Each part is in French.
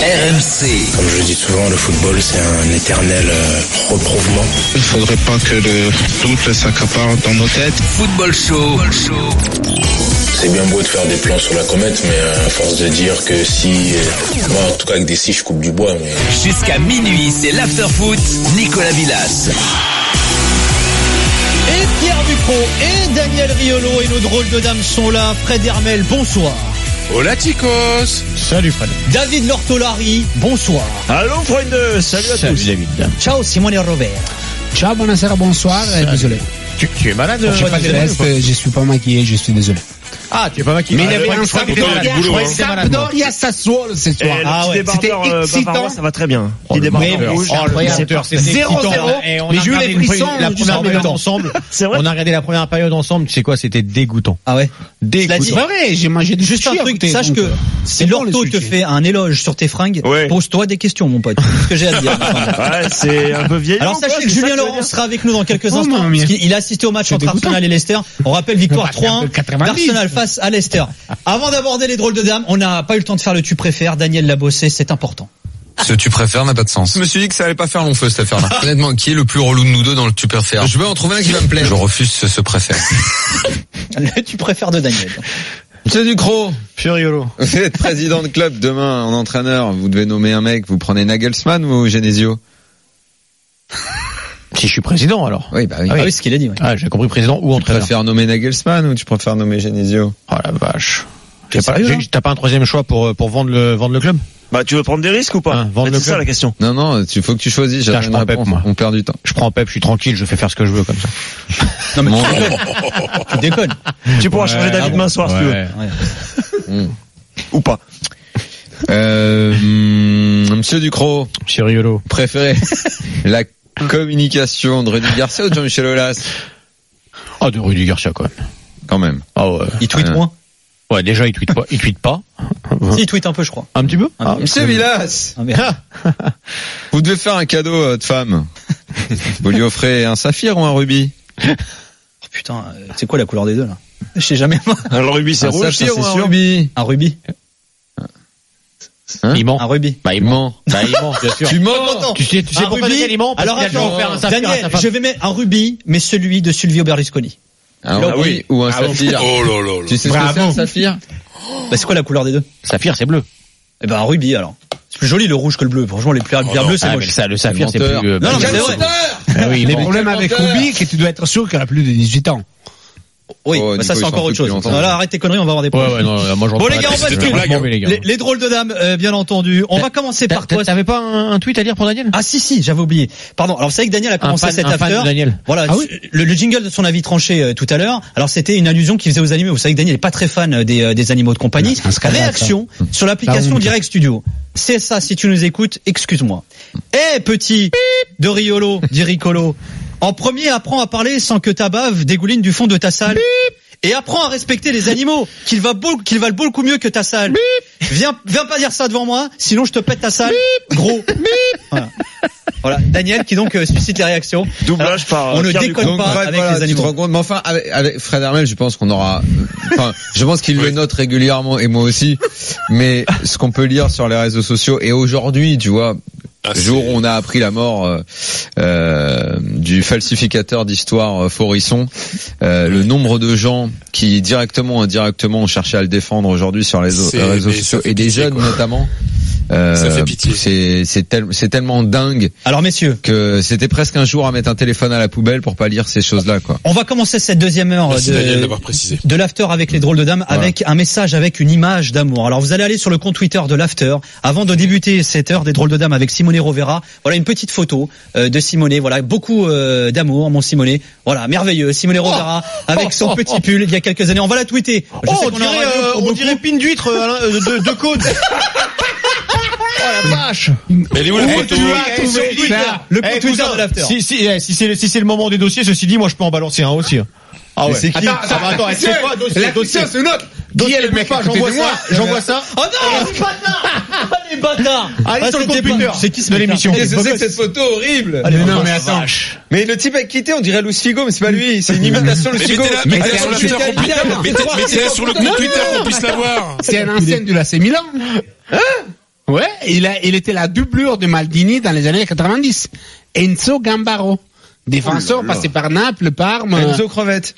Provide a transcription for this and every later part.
RMC. Comme je le dis souvent, le football c'est un éternel reprouvement. Il ne faudrait pas que le doute s'accapare dans nos têtes. Football Show. C'est bien beau de faire des plans sur la comète, mais à force de dire que si... moi en tout cas avec des scies je coupe du bois. Mais... Jusqu'à minuit, c'est l'after-foot, Nicolas Villas. Et Pierre Ducrot et Daniel Riolo et nos drôles de dames sont là. Fred Hermel, bonsoir. Hola chicos. Salut Fred. David Lortolari, bonsoir. Allô Freunde, salut à tous. David. Ciao Simone Robert. Ciao, buonasera, bonsoir, désolé. Tu es malade? Je suis pas maquillé, je suis désolé. Ah, tu es pas maquillé. Mais il y avait un Sampdoria Sassuolo ce soir. Ah ouais, c'était excitant. Ça va très bien. Petit débardeur rouge. C'était 0-0. Mais j'ai eu les frissons la première période ensemble. C'est vrai. On a regardé la première période ensemble. Tu sais quoi? C'était dégoûtant. Ah ouais? Dégoûtant. C'est vrai, j'ai mangé du Juste un truc, sache que si l'ortho te fait un éloge sur tes fringues, pose-toi des questions, mon pote. C'est ce que j'ai à dire. Ouais, c'est un peu vieillot. Alors sachez que Julien Laurent sera avec nous dans quelques instants, parce qu'il a assisté au match entre Arsenal et Leicester. On rappelle victoire 3-1 d'Arsenal face à Leicester. Avant d'aborder les drôles de dames, on n'a pas eu le temps de faire le tu préfères. Daniel l'a bossé, c'est important. Ce tu préfères n'a pas de sens. Je me suis dit que ça allait pas faire long feu cette affaire-là. Honnêtement, qui est le plus relou de nous deux dans le tu préfères? Je veux en trouver un qui va me plaire. Je refuse ce préfère. Le tu préfères de Daniel. Monsieur Ducrot, Riolo. vous êtes président de club demain en entraîneur. Vous devez nommer un mec. Vous prenez Nagelsmann ou Genesio? Si je suis président alors. Oui, bah oui. Ah oui, c'est ce qu'il a dit. Ouais. Ah, j'ai compris président ou entraîneur. Tu préfères nommer Nagelsmann ou tu préfères nommer Genesio? Oh la vache. T'as pas un troisième choix pour vendre le club? Bah tu veux prendre des risques ou pas? C'est ça la question. Non, il faut que tu choisisses. Je prends Pep, moi. On perd du temps. Je prends Pep, je suis tranquille, je fais faire ce que je veux comme ça. Non mais tu déconnes. Tu pourras changer d'avis demain soir si tu veux. Ou pas. Monsieur Ducrot. Monsieur Riolo. Préféré la communication de Rudy Garcia ou de Jean-Michel Aulas? Ah, de Rudy Garcia quand même. Ah ouais. Il tweet moins? Ouais, déjà il tweet pas. Si, il tweet un peu, je crois. Un petit peu? Monsieur Villas. Vous devez faire un cadeau à votre femme. Vous lui offrez un saphir ou un rubis? Oh putain, c'est quoi la couleur des deux là? Je sais jamais moi. Le rubis c'est rouge, c'est sûr. Un rubis. Un rubis. Hein? Il ment. Un rubis. Bah il ment, bien sûr. Tu mens. Tu sais pourquoi il ment? Alors attends, Daniel, je vais mettre un rubis, mais celui de Silvio Berlusconi. Ah oui, ou un saphir. Oh là là. Tu sais ce que c'est un saphir? Bah c'est quoi la couleur des deux? Saphir c'est bleu. Eh ben un rubis alors. C'est plus joli le rouge que le bleu. Franchement les pierres bleus c'est moche. Le saphir c'est plus. Non mais c'est vrai. Oui, le problème avec Ruby c'est que tu dois être sûr qu'elle a plus de 18 ans. Oui, mais ça c'est encore autre chose. Là, arrête tes conneries, on va avoir des problèmes. Ouais, non, moi, bon les gars, on bascule. Les drôles de dames, bien entendu. On va commencer par toi. T'avais pas un tweet à lire pour Daniel? Ah si, j'avais oublié. Pardon. Alors vous savez que Daniel a commencé cette after. Voilà, le jingle de son avis tranché tout à l'heure. Alors c'était une allusion qu'il faisait aux animaux. Vous savez que Daniel est pas très fan des animaux de compagnie. Réaction sur l'application Direct Studio. C'est ça, si tu nous écoutes, excuse-moi. Petit de Riolo, dit Ricolo. En premier, apprends à parler sans que ta bave dégouline du fond de ta salle. Et apprends à respecter les animaux, qu'ils valent beaucoup mieux que ta salle. Viens pas dire ça devant moi, sinon je te pète ta salle. Gros. Voilà. Daniel qui donc suscite les réactions. Doublage par. On ne déconne pas avec les animaux. Tu te rends compte, mais enfin avec Fred Hermel, je pense qu'on aura. Enfin, je pense qu'il le note régulièrement et moi aussi. Mais ce qu'on peut lire sur les réseaux sociaux et aujourd'hui, tu vois. Le jour où on a appris la mort du falsificateur d'histoire Forisson, le nombre de gens qui directement ou indirectement ont cherché à le défendre aujourd'hui sur les réseaux sociaux et des jeunes notamment. Ça fait pitié. C'est tellement dingue. Alors messieurs, que c'était presque un jour à mettre un téléphone à la poubelle pour pas lire ces choses-là quoi. On va commencer cette deuxième heure de l'after avec les drôles de dames avec un message avec une image d'amour. Alors vous allez aller sur le compte Twitter de l'after avant de débuter cette heure des drôles de dames avec Simone Rovera. Voilà une petite photo de Simone. Voilà beaucoup d'amour mon Simone. Voilà merveilleux Simone Rovera avec son petit pull il y a quelques années. On va la tweeter. On dirait pin d'huître de côte. Oh la vache! Elle est où la photo? Le compte Twitter de l'after. Si c'est le moment des dossiers, ceci dit, moi je peux en balancer un aussi. Ah ouais. C'est qui? Attends, c'est quoi dossier? C'est une autre. Qui est le mec? J'envoie ça. Oh non, les bâtards! Les bâtards! Allez sur le compte Twitter. C'est qui de l'émission? Qu'est-ce que c'est que cette photo horrible? Non mais attends. Mais le type a quitté, on dirait Luis Figo, mais c'est pas lui. C'est une imitation de Luis Figo. Mettez-la sur le compte Twitter qu'on puisse la voir. C'est un ancien du AC Milan. Hein? Ouais, il était la doublure de Maldini dans les années 90. Enzo Gambaro. Défenseur passé par Naples, Parme. Enzo Crevette.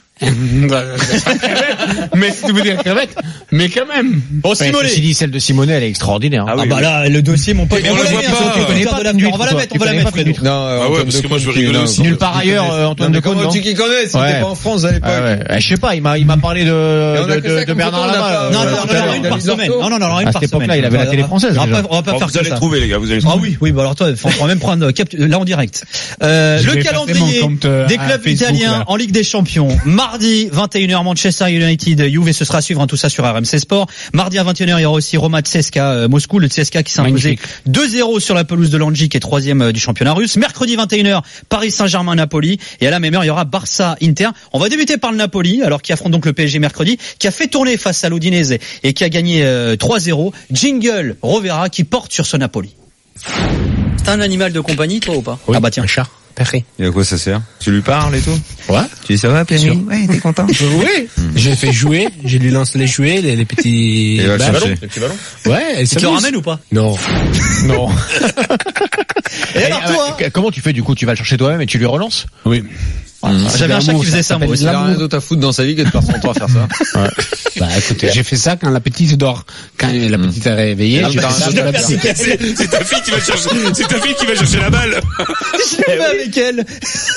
Mais si tu veux dire crevette, mais quand même. Bon, Simone. Ceci dit, celle de Simone, elle est extraordinaire. Ah bah là, le dossier, mon pote. On la voit pas. On va la mettre, Fredo. Non, ah ouais, parce que moi je rigole aussi. Nulle part ailleurs, Antoine Decaune. Comment tu qui connais? Si t'es pas en France à l'époque. Je sais pas, il m'a parlé de Bernard Lama. Non, une par semaine. Non, une par semaine. À cette époque-là, il avait la télé française. On va pas faire comme ça. Vous allez trouver, les gars, vous allez trouver. Ah oui, bah alors toi, on va même prendre là en direct. Le calendrier des clubs italiens en Ligue des Champions. Mardi, 21h, Manchester United, Juve, ce sera à suivre, tout ça sur RMC Sport. Mardi à 21h, il y aura aussi Roma CSKA Moscou, le CSKA qui s'est imposé 2-0 sur la pelouse de Landji, qui est 3e du championnat russe. Mercredi 21h, Paris Saint-Germain Napoli, et à la même heure, il y aura Barça Inter. On va débuter par le Napoli, alors qui affronte donc le PSG mercredi, qui a fait tourner face à l'Udinese et qui a gagné 3-0. Jingle Rovera qui porte sur ce Napoli. T'as un animal de compagnie, toi, ou pas? Oui. Ah bah tiens, un chat. Perry. Et à quoi ça sert? Tu lui parles et tout? Ouais. Tu dis ça va, Perry? Ouais, t'es content? Oui. J'ai fait jouer, je lui lance les jouets, les petits ballons. Les petits ballons. Ouais, tu te le ramènes ou pas? Non. Non. Et alors toi? Comment tu fais du coup? Tu vas le chercher toi-même et tu lui relances? Oui. J'avais un chat qui faisait ça, moi aussi. Il a rien d'autre à foutre dans sa vie que de passer son temps à faire ça. Ouais. Bah écoutez, j'ai fait ça quand la petite dort. Quand la petite est réveillée, j'ai fait ça. C'est ta fille qui va chercher la balle. Je l'ai fait avec elle.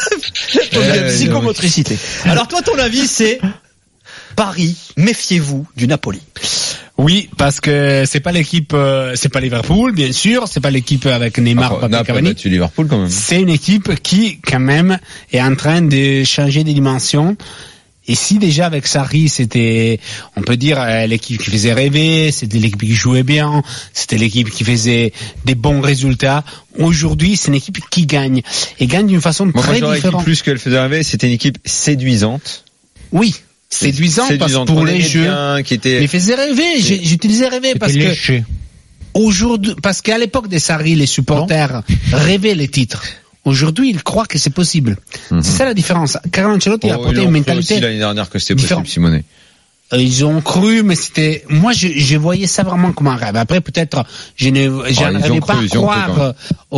Psychomotricité. Alors toi, ton avis, c'est Paris, méfiez-vous du Napoli. Oui, parce que c'est pas l'équipe, c'est pas Liverpool, bien sûr, c'est pas l'équipe avec Neymar, Cavani. Liverpool quand même. C'est une équipe qui, quand même, est en train de changer de dimension. Et si déjà avec Sarri, c'était, on peut dire, l'équipe qui faisait rêver, c'était l'équipe qui jouait bien, c'était l'équipe qui faisait des bons résultats. Aujourd'hui, c'est une équipe qui gagne. Et gagne d'une façon très différente. Plus qu'elle faisait rêver, c'était une équipe séduisante. Oui. Séduisante parce que pour les jeux, mais faisait rêver. J'utilisais rêver parce que aujourd'hui, parce qu'à l'époque des Sarri, les supporters rêvaient les titres. Aujourd'hui, ils croient que c'est possible. C'est ça la différence. Carlo Ancelotti a apporté une mentalité aussi l'année dernière que c'était possible, Simone. Ils ont cru, mais c'était, moi, je voyais ça vraiment comme un rêve. Après, peut-être, j'arrivais pas à croire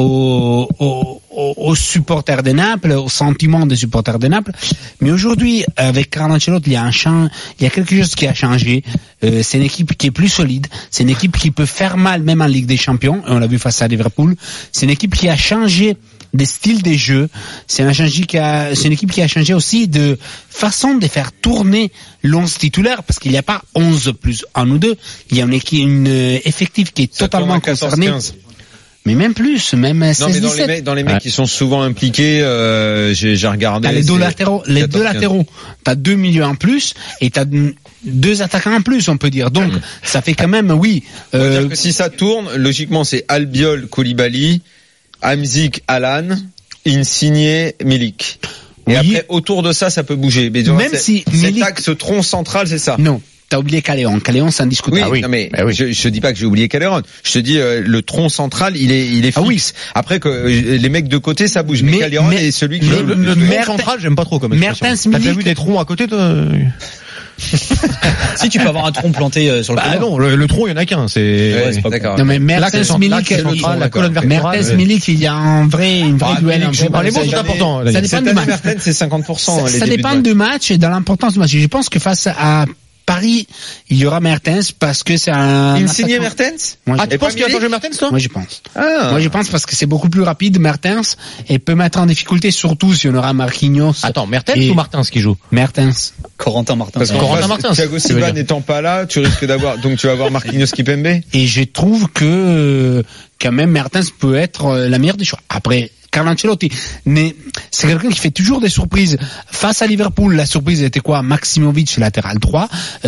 aux supporters de Naples, aux sentiments des supporters de Naples. Mais aujourd'hui, avec Carlo Ancelotti, il y a quelque chose qui a changé. C'est une équipe qui est plus solide. C'est une équipe qui peut faire mal, même en Ligue des Champions. Et on l'a vu face à Liverpool. C'est une équipe qui a changé des styles des jeux. C'est une équipe qui a changé aussi de façon de faire tourner l'11 titulaire, parce qu'il n'y a pas 11 plus 1 ou 2. Il y a une effectif qui est totalement concerné. 14-15. Mais même plus, même 16-17. Non, mais dans les mecs qui sont souvent impliqués, j'ai regardé. T'as les deux latéraux. T'as 2 milieux en plus, et t'as 2 attaquants en plus, on peut dire. Donc, ça fait quand même, oui. On va dire que si ça tourne, logiquement, c'est Albiol, Koulibaly, Hamzik, Alan, Insigne, Milik. Et après, autour de ça peut bouger. Mais même si cet axe tronc central, c'est ça. Non. T'as oublié Caléon. Caléon, c'est indiscutable. Oui, non, mais je dis pas que j'ai oublié Caléon. Je te dis, le tronc central, il est fixe. Après que les mecs de côté, ça bouge. Mais Caléon est celui qui... Le tronc central, j'aime pas trop comme expression. T'as déjà vu des troncs à côté de... Si tu peux avoir un tronc planté sur le côté. Non, le tronc, il y en a qu'un. C'est d'accord. Non, mais Mertens Milik, la colonne vertébrale. Mertens Milik, il y a une vraie duel. Les mots sont importants. Ça dépend du match. Mertens, c'est 50%. Ça dépend du match et de l'importance du match. Je pense que face à Paris, il y aura Mertens parce que c'est un... Insigne Mertens? Tu penses qu'il va changer Mertens, toi? Moi, je pense. Moi, je pense parce que c'est beaucoup plus rapide, Mertens, et peut mettre en difficulté, surtout si on aura Marquinhos. Attends, Mertens ou Martins qui joue? Mertens. Corentin Martins. Parce que Corentin Martins. Thiago Silva n'étant pas là, tu risques d'avoir, donc tu vas avoir Marquinhos Kipembe. Et je trouve que, quand même, Mertens peut être la meilleure des choix. Après, Carlo Ancelotti, mais c'est quelqu'un qui fait toujours des surprises. Face à Liverpool, la surprise était quoi? Maximovic, latéral droit.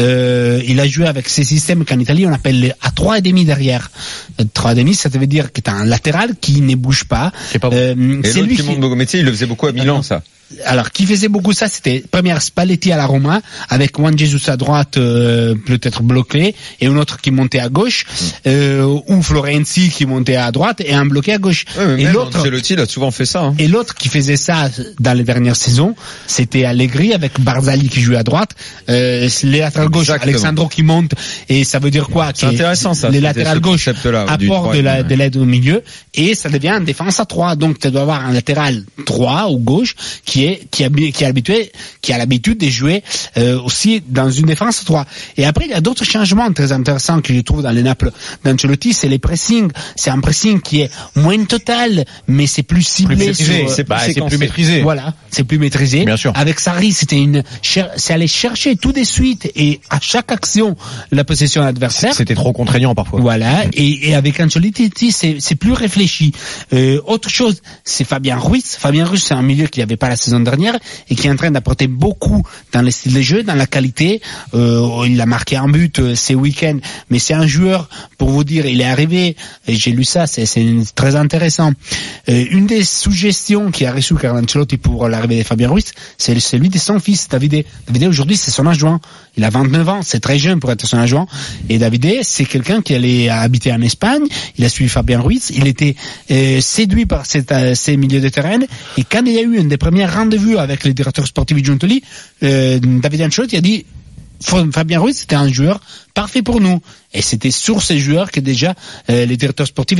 Il a joué avec ces systèmes qu'en Italie on appelle à 3,5 derrière. 3,5, ça veut dire que t'as un latéral qui ne bouge pas. C'est lui qui monte beaucoup. Mais tu sais, il le faisait beaucoup à Milan, ça. alors qui faisait beaucoup ça, c'était première Spalletti à la Roma avec Juan Jesus à droite peut-être bloqué et un autre qui montait à gauche ou Florenzi qui montait à droite et un bloqué à gauche. Et l'autre, Ancelotti a souvent fait ça. Et l'autre qui faisait ça dans les dernières saisons, c'était Allegri avec Barzagli qui jouait à droite, les latérales gauche, Alexandro qui monte et ça veut dire quoi? C'est intéressant ça. Les latérales gauche apportent de l'aide au milieu et ça devient une défense à 3. Donc tu dois avoir un latéral droit ou gauche qui a l'habitude de jouer aussi dans une défense à 3. Et après il y a d'autres changements très intéressants que je trouve dans les Naples d'Ancelotti, c'est les pressings. C'est un pressing qui est moins total, mais c'est plus ciblé. C'est plus maîtrisé. Voilà, c'est plus maîtrisé. Bien sûr. Avec Sarri, c'est aller chercher tout de suite et à chaque action la possession adversaire. C'était trop contraignant parfois. Voilà. Et avec Ancelotti, c'est plus réfléchi. Autre chose, c'est Fabien Ruiz. Fabien Ruiz, c'est un milieu qu'il n'y avait pas la saison dernière et qui est en train d'apporter beaucoup dans le style de jeu, dans la qualité. Il a marqué un but ces week-ends, mais c'est un joueur, pour vous dire, il est arrivé, et j'ai lu ça, c'est très intéressant. Une des suggestions qui a reçu Carlo Ancelotti pour l'arrivée de Fabien Ruiz, c'est celui de son fils, Davide. Davide, aujourd'hui, c'est son adjoint. Il a 29 ans, c'est très jeune pour être son adjoint. Et Davide, c'est quelqu'un qui allait habiter en Espagne. Il a suivi Fabien Ruiz. Il était séduit par ces milieux de terrain. Et quand il y a eu un des premiers rendez-vous avec le directeur sportif Giuntoli, Davide Ancelotti a dit Fabien Ruiz, c'était un joueur parfait pour nous. Et c'était sur ces joueurs que déjà les directeurs sportifs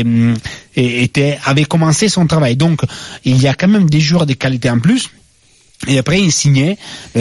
avaient commencé son travail. Donc, il y a quand même des joueurs de qualité en plus. Et après, il signait.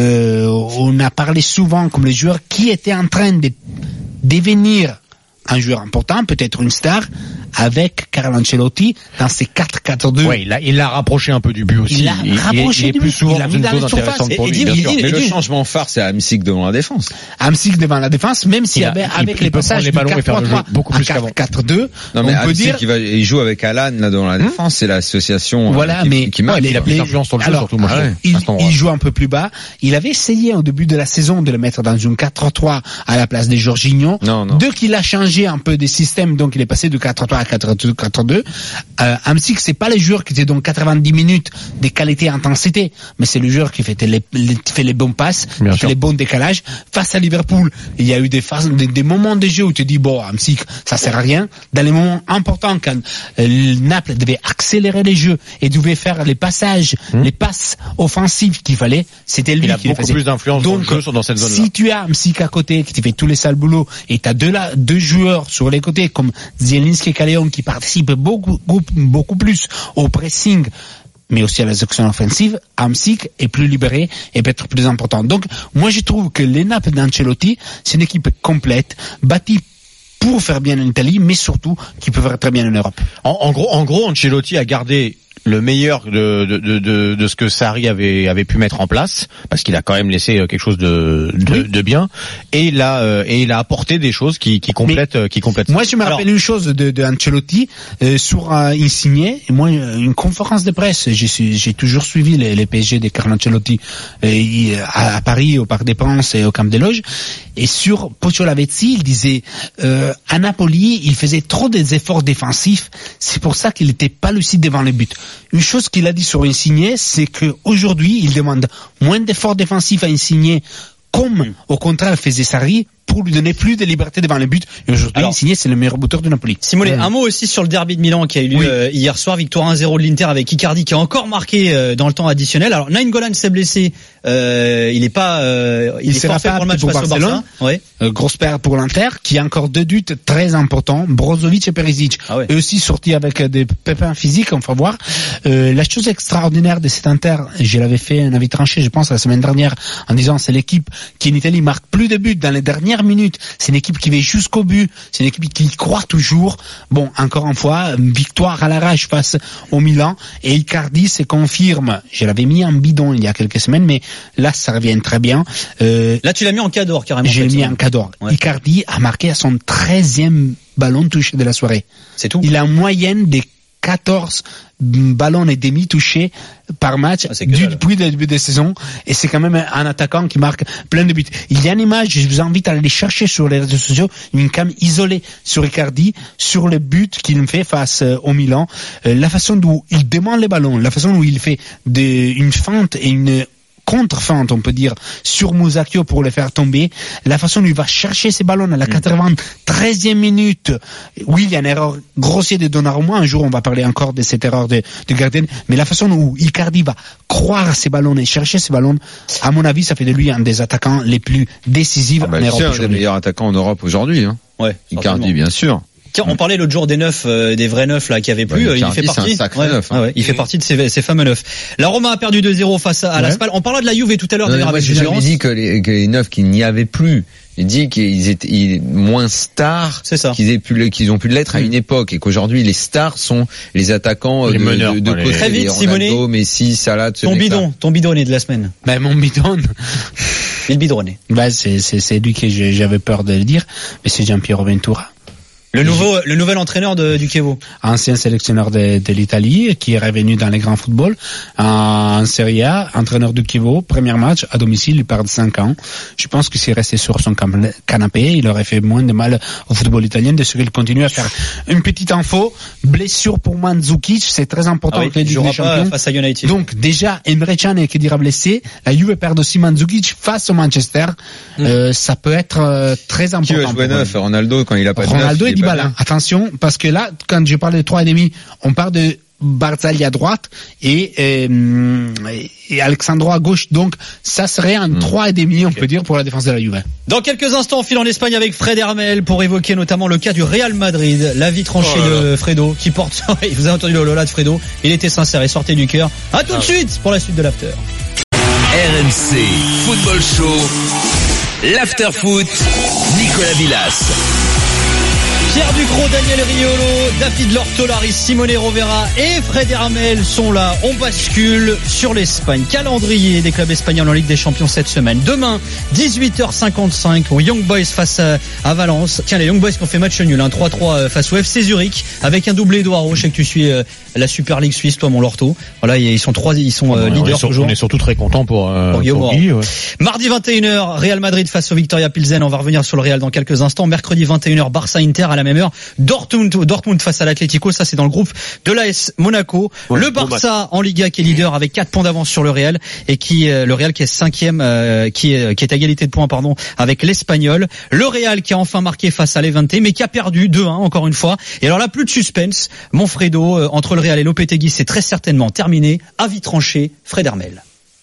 On a parlé souvent comme les joueurs qui étaient en train de devenir un joueur important, peut-être une star, avec Carlo Ancelotti dans ses 4-4-2. Ouais, il l'a rapproché un peu du but aussi. Il est plus souvent dans une zone intéressante pour lui. Mais le changement phare, c'est Hamsik devant la défense. Hamsik devant la défense, même si avec les passages du 4-3-3 à 4-4-2, non, mais on peut dire il joue avec Alan là devant la défense, c'est l'association qui marque. Il a plus d'influence sur le jeu, surtout moi. Il joue un peu plus bas. Il avait essayé au début de la saison de le mettre dans une 4-3-3 à la place de Jorginho. Dès qu'il a changé un peu des systèmes, donc il est passé de 4-3 à 4-2. Hamsik, c'est pas le joueur qui était donc 90 minutes de qualité et intensité, mais c'est le joueur qui fait les bons passes, qui fait les bons décalages. Face à Liverpool, il y a eu des moments de jeu où tu te dis bon, Hamsik, ça sert à rien. Dans les moments importants, quand Naples devait accélérer les jeux et devait faire les passages, les passes offensives qu'il fallait, c'était lui qui les faisait. Il a beaucoup plus d'influence dans le jeu dans cette zone-là. Si tu as Hamsik à côté, qui te fait tous les sales boulots, et tu as deux joueurs sur les côtés comme Zielinski et Callejon qui participent beaucoup plus au pressing mais aussi à les actions offensives, Hamsik est plus libéré et peut-être plus important. Donc moi je trouve que les Naples d'Ancelotti, c'est une équipe complète, bâtie pour faire bien en Italie, mais surtout qui peut faire très bien en Europe. En gros, Ancelotti a gardé le meilleur de ce que Sarri avait pu mettre en place, parce qu'il a quand même laissé quelque chose de bien, et il a apporté des choses qui complètent. Moi, je me rappelle une chose de Ancelotti sur Insigne. Moi, une conférence de presse. J'ai toujours suivi les PSG de Carlo Ancelotti à Paris, au Parc des Princes et au Camp des Loges. Et sur Poggio Lavezzi, il disait à Napoli, il faisait trop des efforts défensifs. C'est pour ça qu'il n'était pas lucide devant les buts. Une chose qu'il a dit sur Insigne, c'est qu'aujourd'hui, il demande moins d'efforts défensifs à Insigne, comme au contraire faisait Sarri, pour lui donner plus de liberté devant les buts. Et aujourd'hui, Insigne, c'est le meilleur buteur de Napoli. Simone, un mot aussi sur le derby de Milan qui a eu lieu hier soir, victoire 1-0 de l'Inter avec Icardi qui a encore marqué dans le temps additionnel. Alors Nainggolan s'est blessé, il est pas forfait pour le match face au Barça. Grosse perte pour l'Inter, qui a encore deux buts très importants, Brozovic et Perisic. Eux aussi sortis avec des pépins physiques, on va voir. La chose extraordinaire de cet Inter, je l'avais fait un avis tranché, je pense, la semaine dernière, en disant c'est l'équipe qui en Italie marque plus de buts dans les dernières minutes. C'est une équipe qui va jusqu'au but. C'est une équipe qui croit toujours. Bon, encore une fois, victoire à l'arrache face au Milan. Et Icardi se confirme. Je l'avais mis en bidon il y a quelques semaines, mais là, ça revient très bien. Là, tu l'as mis en cadre, carrément. J'ai mis en cadre. Icardi a marqué à son 13e ballon touché de la soirée. C'est tout. Il a en moyenne des 14 ballons et demi touchés par match depuis le début de saison, et c'est quand même un attaquant qui marque plein de buts. Il y a une image, je vous invite à aller chercher sur les réseaux sociaux, une cam isolée sur Icardi, sur le but qu'il fait face au Milan, la façon dont il demande les ballons, la façon dont il fait une feinte et une contre-feinte, on peut dire, sur Musacchio pour le faire tomber, la façon dont il va chercher ses ballons à la 93e minute. Oui, il y a une erreur grossière de Donnarumma, un jour on va parler encore de cette erreur de gardien, mais la façon où Icardi va croire ses ballons et chercher ses ballons, à mon avis, ça fait de lui un des attaquants les plus décisifs en Europe. C'est un des meilleurs attaquants en Europe aujourd'hui, hein. Ouais, Icardi, bien sûr. Tiens, on parlait l'autre jour des neufs, des vrais neufs là qui avaient plu. Il fait partie. C'est un sacré neuf. Hein. Il fait partie de ces fameux neufs. La Roma a perdu 2-0 face à la Spal. On parlait de la Juve tout à l'heure. D'ailleurs, j'ai jamais dit que les neufs qu'il n'y avait plus. Il dit qu'ils étaient moins stars qu'ils ont pu l'être à une époque, et qu'aujourd'hui les stars sont les attaquants les meneurs, de côté. Très vite, Ronaldo, Messi, Salah. Ton bidonné de la semaine. Ben mon bidon. Il bidonné. Ben c'est lui que j'avais peur de le dire, mais c'est Gianpiero Ventura. Le nouvel entraîneur du Chievo. Ancien sélectionneur de l'Italie, qui est revenu dans les grands footballs, en Serie A, entraîneur du Chievo, premier match à domicile, il perd 5 ans. Je pense que s'il restait sur son canapé, il aurait fait moins de mal au football italien, de ce qu'il continue à faire. Une petite info, blessure pour Mandzukic, c'est très important avec les Ligue des Champions. Face à United. Donc, déjà, Emre Can est dira blessé, la Juve perd aussi Mandzukic face au Manchester, ça peut être très important. Qui va jouer neuf? Ronaldo, quand il a pas de Ronaldo neuf, et Dybala. Attention, parce que là, quand je parle de 3,5, on parle de Barzagli à droite et Alexandro à gauche. Donc, ça serait un 3,5, on peut dire, pour la défense de la Juve. Dans quelques instants, on file en Espagne avec Fred Hermel pour évoquer notamment le cas du Real Madrid. La vie tranchée de Fredo, qui porte, vous avez entendu le Lola de Fredo. Il était sincère et sortait du cœur. À tout de suite pour la suite de l'After. RMC Football Show. L'After Foot. Nicolas Villas. Pierre Ducrot, Daniel Riolo, David Lortolari, Simone Rovera et Fred Hermel sont là. On bascule sur l'Espagne. Calendrier des clubs espagnols en Ligue des Champions cette semaine. Demain, 18h55 au Young Boys face à Valence. Tiens, les Young Boys qui ont fait match nul, 3-3 face au FC Zurich avec un doublé d'Oaro. Je sais que tu suis la Super League suisse, toi, mon Lorto. Voilà, ils sont leaders toujours. On est surtout très contents pour Guillaume. Mardi 21h, Real Madrid face au Victoria Pilsen. On va revenir sur le Real dans quelques instants. Mercredi 21h, Barça Inter à la même heure. Dortmund face à l'Atlético, ça c'est dans le groupe de l'AS Monaco. Le Barça en Liga qui est leader avec 4 points d'avance sur le Real, et le Real qui est 5e, qui est à égalité de points avec l'Espagnol. Le Real qui a enfin marqué face à Levante, mais qui a perdu 2-1 encore une fois. Et alors là, plus de suspense. Mon Fredo, entre le Real et Lopetegui, c'est très certainement terminé. Avis tranché, Fred Hermel.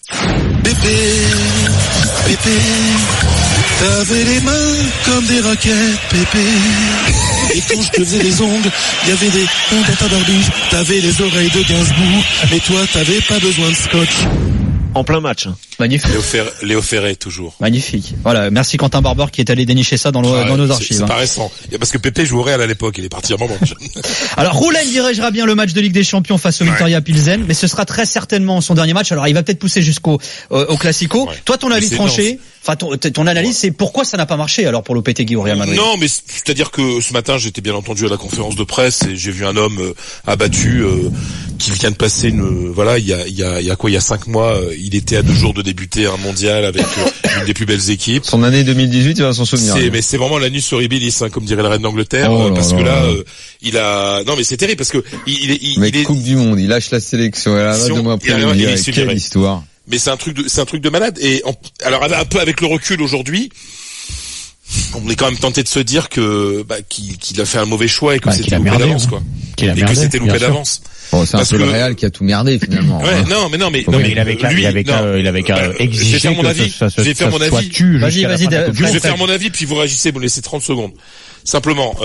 Pépé, t'avais les mains comme des raquettes, Pépé. Et quand je te faisais les ongles, il y avait des ondes à barbiche. T'avais les oreilles de Gainsbourg, mais toi t'avais pas besoin de scotch. En plein match. Magnifique. Léo Ferré, toujours. Magnifique. Voilà. Merci Quentin Barber qui est allé dénicher ça dans nos archives. C'est pas récent. Parce que Pépé jouait au Real à l'époque. Il est parti à un moment. Alors, Roulin dirigera bien le match de Ligue des Champions face au Victoria Pilsen, mais ce sera très certainement son dernier match. Alors, il va peut-être pousser jusqu'au Classico. Ouais. Toi, ton avis tranché, ton analyse, c'est pourquoi ça n'a pas marché alors pour Lopetegui au Real Madrid? Non, mais c'est-à-dire que ce matin, j'étais bien entendu à la conférence de presse et j'ai vu un homme abattu qui vient de passer il y a 5 mois, il était à 2 jours de débuter un mondial avec une des plus belles équipes. Son année 2018, il va s'en souvenir. Mais c'est vraiment l'anus horribilis, comme dirait la reine d'Angleterre, il a, non mais c'est terrible parce que il est Coupe du Monde, il lâche la sélection, quelle histoire. Mais c'est un truc de malade. Et alors un peu avec le recul aujourd'hui, on est quand même tenté de se dire qu'il a fait un mauvais choix et que c'était loupé d'avance, quoi. Et que c'était loupé d'avance. Bon, c'est un peu le Real qui a tout merdé finalement. Ouais, non, mais il avait qu'à exiger que ça soit tu. Vas-y, je vais faire mon avis puis vous réagissez, vous me laissez 30 secondes. Simplement,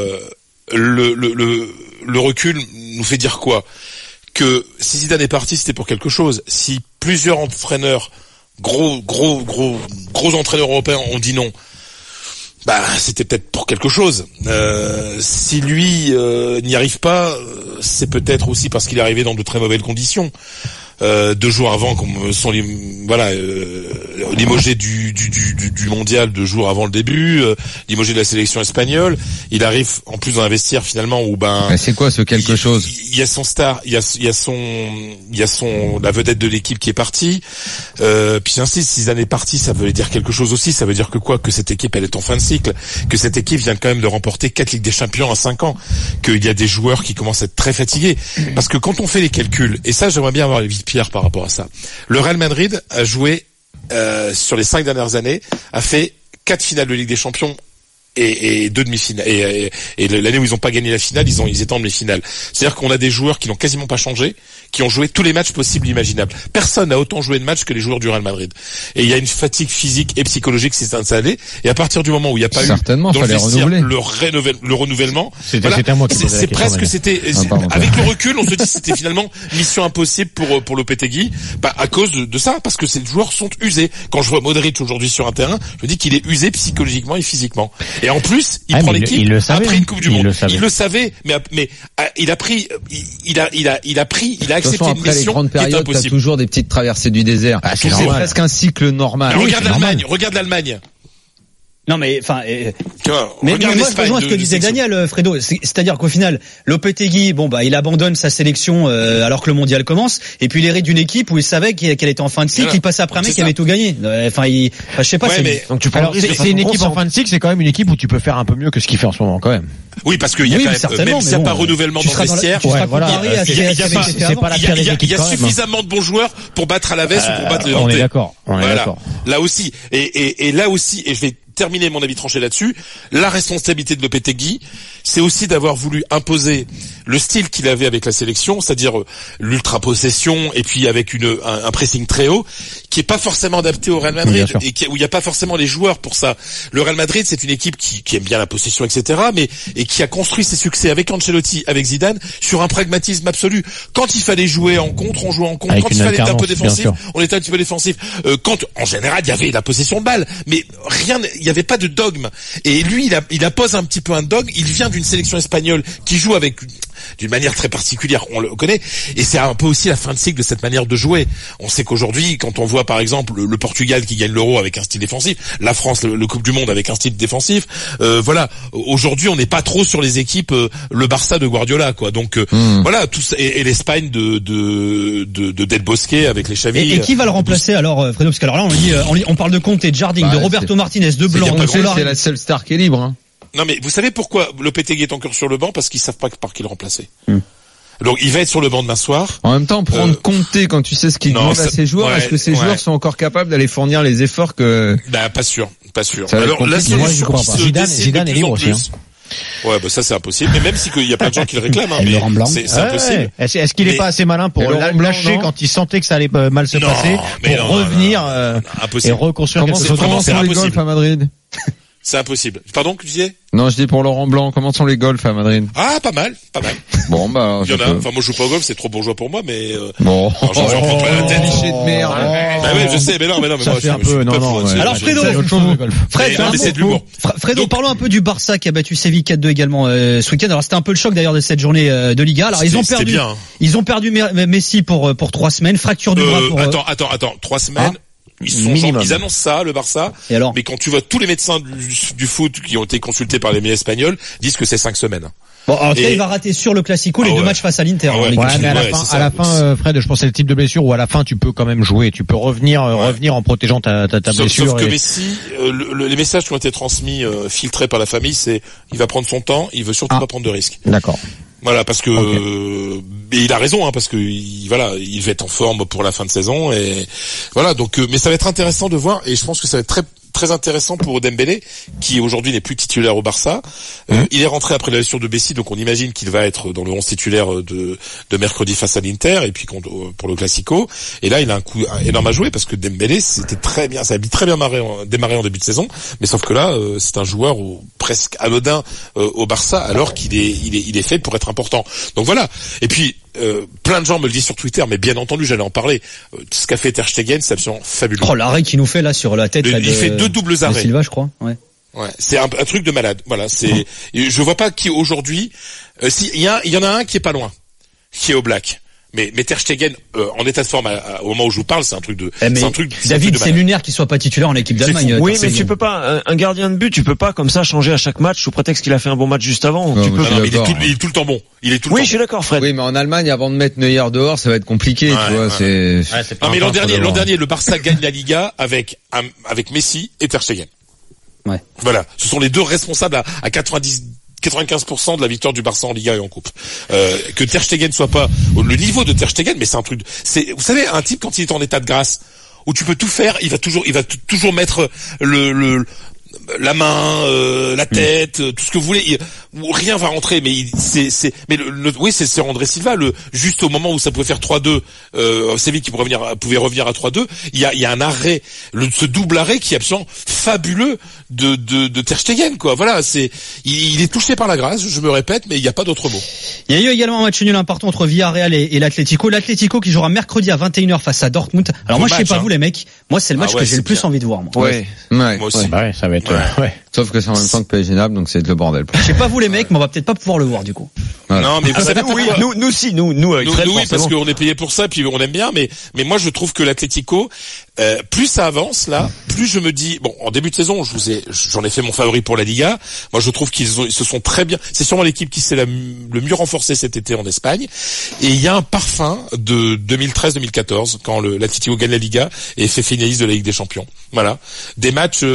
le recul nous fait dire quoi? Que si Zidane est parti, c'était pour quelque chose. Si plusieurs entraîneurs, gros entraîneurs européens ont dit non, c'était peut-être pour quelque chose. Si lui n'y arrive pas, c'est peut-être aussi parce qu'il est arrivé dans de très mauvaises conditions. 2 jours avant qu'on sont limogé du mondial 2 jours avant le début, limogé de la sélection espagnole. Il arrive en plus dans un vestiaire finalement où c'est quoi ce quelque chose? Il y a son star, il y a la vedette de l'équipe qui est partie. Puis j'insiste, si Zidane est parti, ça veut dire quelque chose aussi. Ça veut dire que cette équipe elle est en fin de cycle, que cette équipe vient quand même de remporter 4 Ligues des Champions en 5 ans, qu'il y a des joueurs qui commencent à être très fatigués. Parce que quand on fait les calculs, et ça j'aimerais bien avoir les vies de Pierre par rapport à ça. Le Real Madrid a joué sur les 5 dernières années, a fait 4 finales de Ligue des Champions et 2 demi-finales. Et l'année où ils ont pas gagné la finale, ils étaient en demi-finale. C'est-à-dire qu'on a des joueurs qui n'ont quasiment pas changé, qui ont joué tous les matchs possibles et imaginables. Personne n'a autant joué de matchs que les joueurs du Real Madrid. Et il y a une fatigue physique et psychologique qui s'est installée. Et à partir du moment où il n'y a pas eu dans le vestiaire le renouvellement, c'est presque avec le recul, on se dit c'était finalement mission impossible pour Lopetegui, à cause de ça, parce que ces joueurs sont usés. Quand je vois Modric aujourd'hui sur un terrain, je me dis qu'il est usé psychologiquement et physiquement. Et en plus, il prend l'équipe après une Coupe du Monde. Il le savait, mais il a accepté une mission qui est impossible. T'as toujours des petites traversées du désert. C'est presque un cycle normal. Regarde l'Allemagne. Non mais moi je rejoins ce que disait Daniel, Fredo, c'est-à-dire qu'au final Lopetegui il abandonne sa sélection alors que le mondial commence, et puis il hérite d'une équipe où il savait qu'elle était en fin de cycle, il passait après un mec qui avait tout gagné. Je sais pas. Donc c'est une équipe en fin de cycle, c'est quand même une équipe où tu peux faire un peu mieux que ce qu'il fait en ce moment quand même. Oui, parce qu'il y a quand même, même s'il n'y a pas renouvellement dans le vestiaire, il y a suffisamment de bons joueurs pour battre à la veste ou pour battre les Nantais. On est d'accord. Là aussi, et là aussi, et je vais terminer mon avis tranché là-dessus, la responsabilité de Lopetegui, c'est aussi d'avoir voulu imposer le style qu'il avait avec la sélection, c'est-à-dire l'ultra possession et puis avec un pressing très haut, qui est pas forcément adapté au Real Madrid et où il n'y a pas forcément les joueurs pour ça. Le Real Madrid, c'est une équipe qui aime bien la possession, etc., et qui a construit ses succès avec Ancelotti, avec Zidane, sur un pragmatisme absolu. Quand il fallait jouer en contre, on jouait en contre. Avec quand il fallait être un peu défensif, on était un petit peu défensif. Quand, en général, il y avait la possession de balle, mais il n'y avait pas de dogme. Et lui, il appose un petit peu un dogme. Il vient d'une sélection espagnole qui joue d'une manière très particulière, on le connaît, et c'est un peu aussi la fin de cycle de cette manière de jouer. On sait qu'aujourd'hui, quand on voit par exemple le Portugal qui gagne l'Euro avec un style défensif, la France le Coupe du Monde avec un style défensif, aujourd'hui on n'est pas trop sur les équipes le Barça de Guardiola, quoi. Donc voilà, tout ça, et l'Espagne de Del Bosque avec les Xavi. Et qui va le remplacer alors, Fredo, parce que alors là on parle de Conte, de Jardim, de Roberto Martinez, de Blanc, c'est la seule star qui est libre. Non mais vous savez pourquoi Lopetegui est encore sur le banc? Parce qu'ils savent pas par qui le remplacer. Donc il va être sur le banc demain soir. En même temps, prendre Conte quand tu sais ce qu'il demande à ses joueurs, est-ce que ces joueurs sont encore capables d'aller fournir les efforts que... Pas sûr. Alors la solution qui se dessine de plus en plus... Ouais, ça c'est impossible. Mais même si il y a plein de gens qui le réclament, c'est impossible. Est-ce qu'il est pas assez malin pour lâcher quand il sentait que ça allait mal se passer, pour revenir et reconstruire quelque chose? Comment sont les golfs à Madrid? C'est impossible. Pardon, que tu disais? Non, je dis pour Laurent Blanc, comment sont les golfs à Madrid? Ah, pas mal. Bon, il y en a. Enfin, moi, je joue pas au golf, c'est trop bourgeois pour moi, mais, bon. J'en prends pas la tête. Cliché de merde. Oui, je sais, mais non, ça fait un peu, non. Alors, Fredo, c'est de l'humour. Fredo, parlons un peu du Barça qui a battu Séville 4-2 également, ce week-end. Alors, c'était un peu le choc d'ailleurs de cette journée de Liga. Alors, ils ont perdu Messi pour 3 semaines, fracture du bras pour... Attends, 3 semaines. Ils annoncent ça, le Barça. Et alors? Mais quand tu vois tous les médecins du foot qui ont été consultés par les médias espagnols disent que c'est 5 semaines. Bon, en tout cas, il va rater sur le Classico les 2 matchs face à l'Inter. Mais à la fin, Fred, je pense que c'est le type de blessure où à la fin tu peux quand même jouer, tu peux revenir en protégeant ta blessure. Sauf que Messi, les messages qui ont été transmis, filtrés par la famille, c'est il va prendre son temps, il veut surtout pas prendre de risques. D'accord. Voilà, parce que mais il a raison, parce que il va être en forme pour la fin de saison, et voilà. Donc, mais ça va être intéressant de voir, et je pense que ça va être très très intéressant pour Dembélé, qui aujourd'hui n'est plus titulaire au Barça. Il est rentré après la blessure de Messi, donc on imagine qu'il va être dans le 11 titulaire de mercredi face à l'Inter, et puis pour le Classico. Et là, il a un coup énorme à jouer, parce que Dembélé, c'était très bien, ça a très bien démarré en début de saison, mais sauf que là, c'est un joueur presque anodin au Barça, alors qu'il est fait pour être important. Donc voilà. Et puis plein de gens me le disent sur Twitter, mais bien entendu, j'allais en parler. Ce qu'a fait Ter Stegen, c'est absolument fabuleux. Oh, l'arrêt qu'il nous fait là sur la tête. Il fait 2 doubles arrêts. Silva, je crois. Ouais, c'est un truc de malade. Voilà, je vois pas qui aujourd'hui. Il y en a un qui est pas loin, qui est au Black. Mais Ter Stegen en état de forme au moment où je vous parle, c'est un truc de. David, c'est lunaire qu'il soit pas titulaire en équipe d'Allemagne. Oui, mais tu peux pas un gardien de but, tu peux pas comme ça changer à chaque match sous prétexte qu'il a fait un bon match juste avant. Tu peux. Non, mais il est tout le temps bon. Oui, je suis d'accord, Fred. Oui, mais en Allemagne, avant de mettre Neuer dehors, ça va être compliqué, tu vois. Non, mais l'an dernier, le Barça gagne la Liga avec Messi et Ter Stegen. Ouais. Voilà, ce sont les deux responsables à 95% de la victoire du Barça en Liga et en Coupe. Que Ter Stegen soit pas le niveau de Ter Stegen, mais c'est un truc. Vous savez, un type quand il est en état de grâce, où tu peux tout faire, il va toujours mettre la main, la tête, tout ce que vous voulez, rien va rentrer, mais c'est André Silva, juste au moment où ça pouvait faire 3-2, Séville qui pouvait revenir à 3-2, il y a un arrêt, ce double arrêt qui est absolument fabuleux de Ter Stegen, quoi. Voilà, il est touché par la grâce, je me répète, mais il n'y a pas d'autre mot. Il y a eu également un match nul important entre Villarreal et l'Atlético. L'Atlético qui jouera mercredi à 21h face à Dortmund. Alors moi, je sais pas vous les mecs, moi c'est le match que j'ai le plus envie de voir, moi. Ouais. Moi aussi. Ouais, ça va être, ouais. Sauf que c'est en même temps que PSG Naples, donc c'est le bordel. Je sais pas vous les mecs, mais on va peut-être pas pouvoir le voir du coup. Voilà. Non, mais vous savez oui, nous avec Fred, oui, parce qu'on est payé pour ça, puis on aime bien, mais moi je trouve que l'Atlético, plus ça avance là, plus je me dis, bon, en début de saison, j'en ai fait mon favori pour la Liga. Moi, je trouve ils se sont très bien. C'est sûrement l'équipe qui s'est le mieux renforcée cet été en Espagne. Et il y a un parfum de 2013-2014 quand l'Atlético gagne la Liga et fait finaliste de la Ligue des Champions. Voilà, des matchs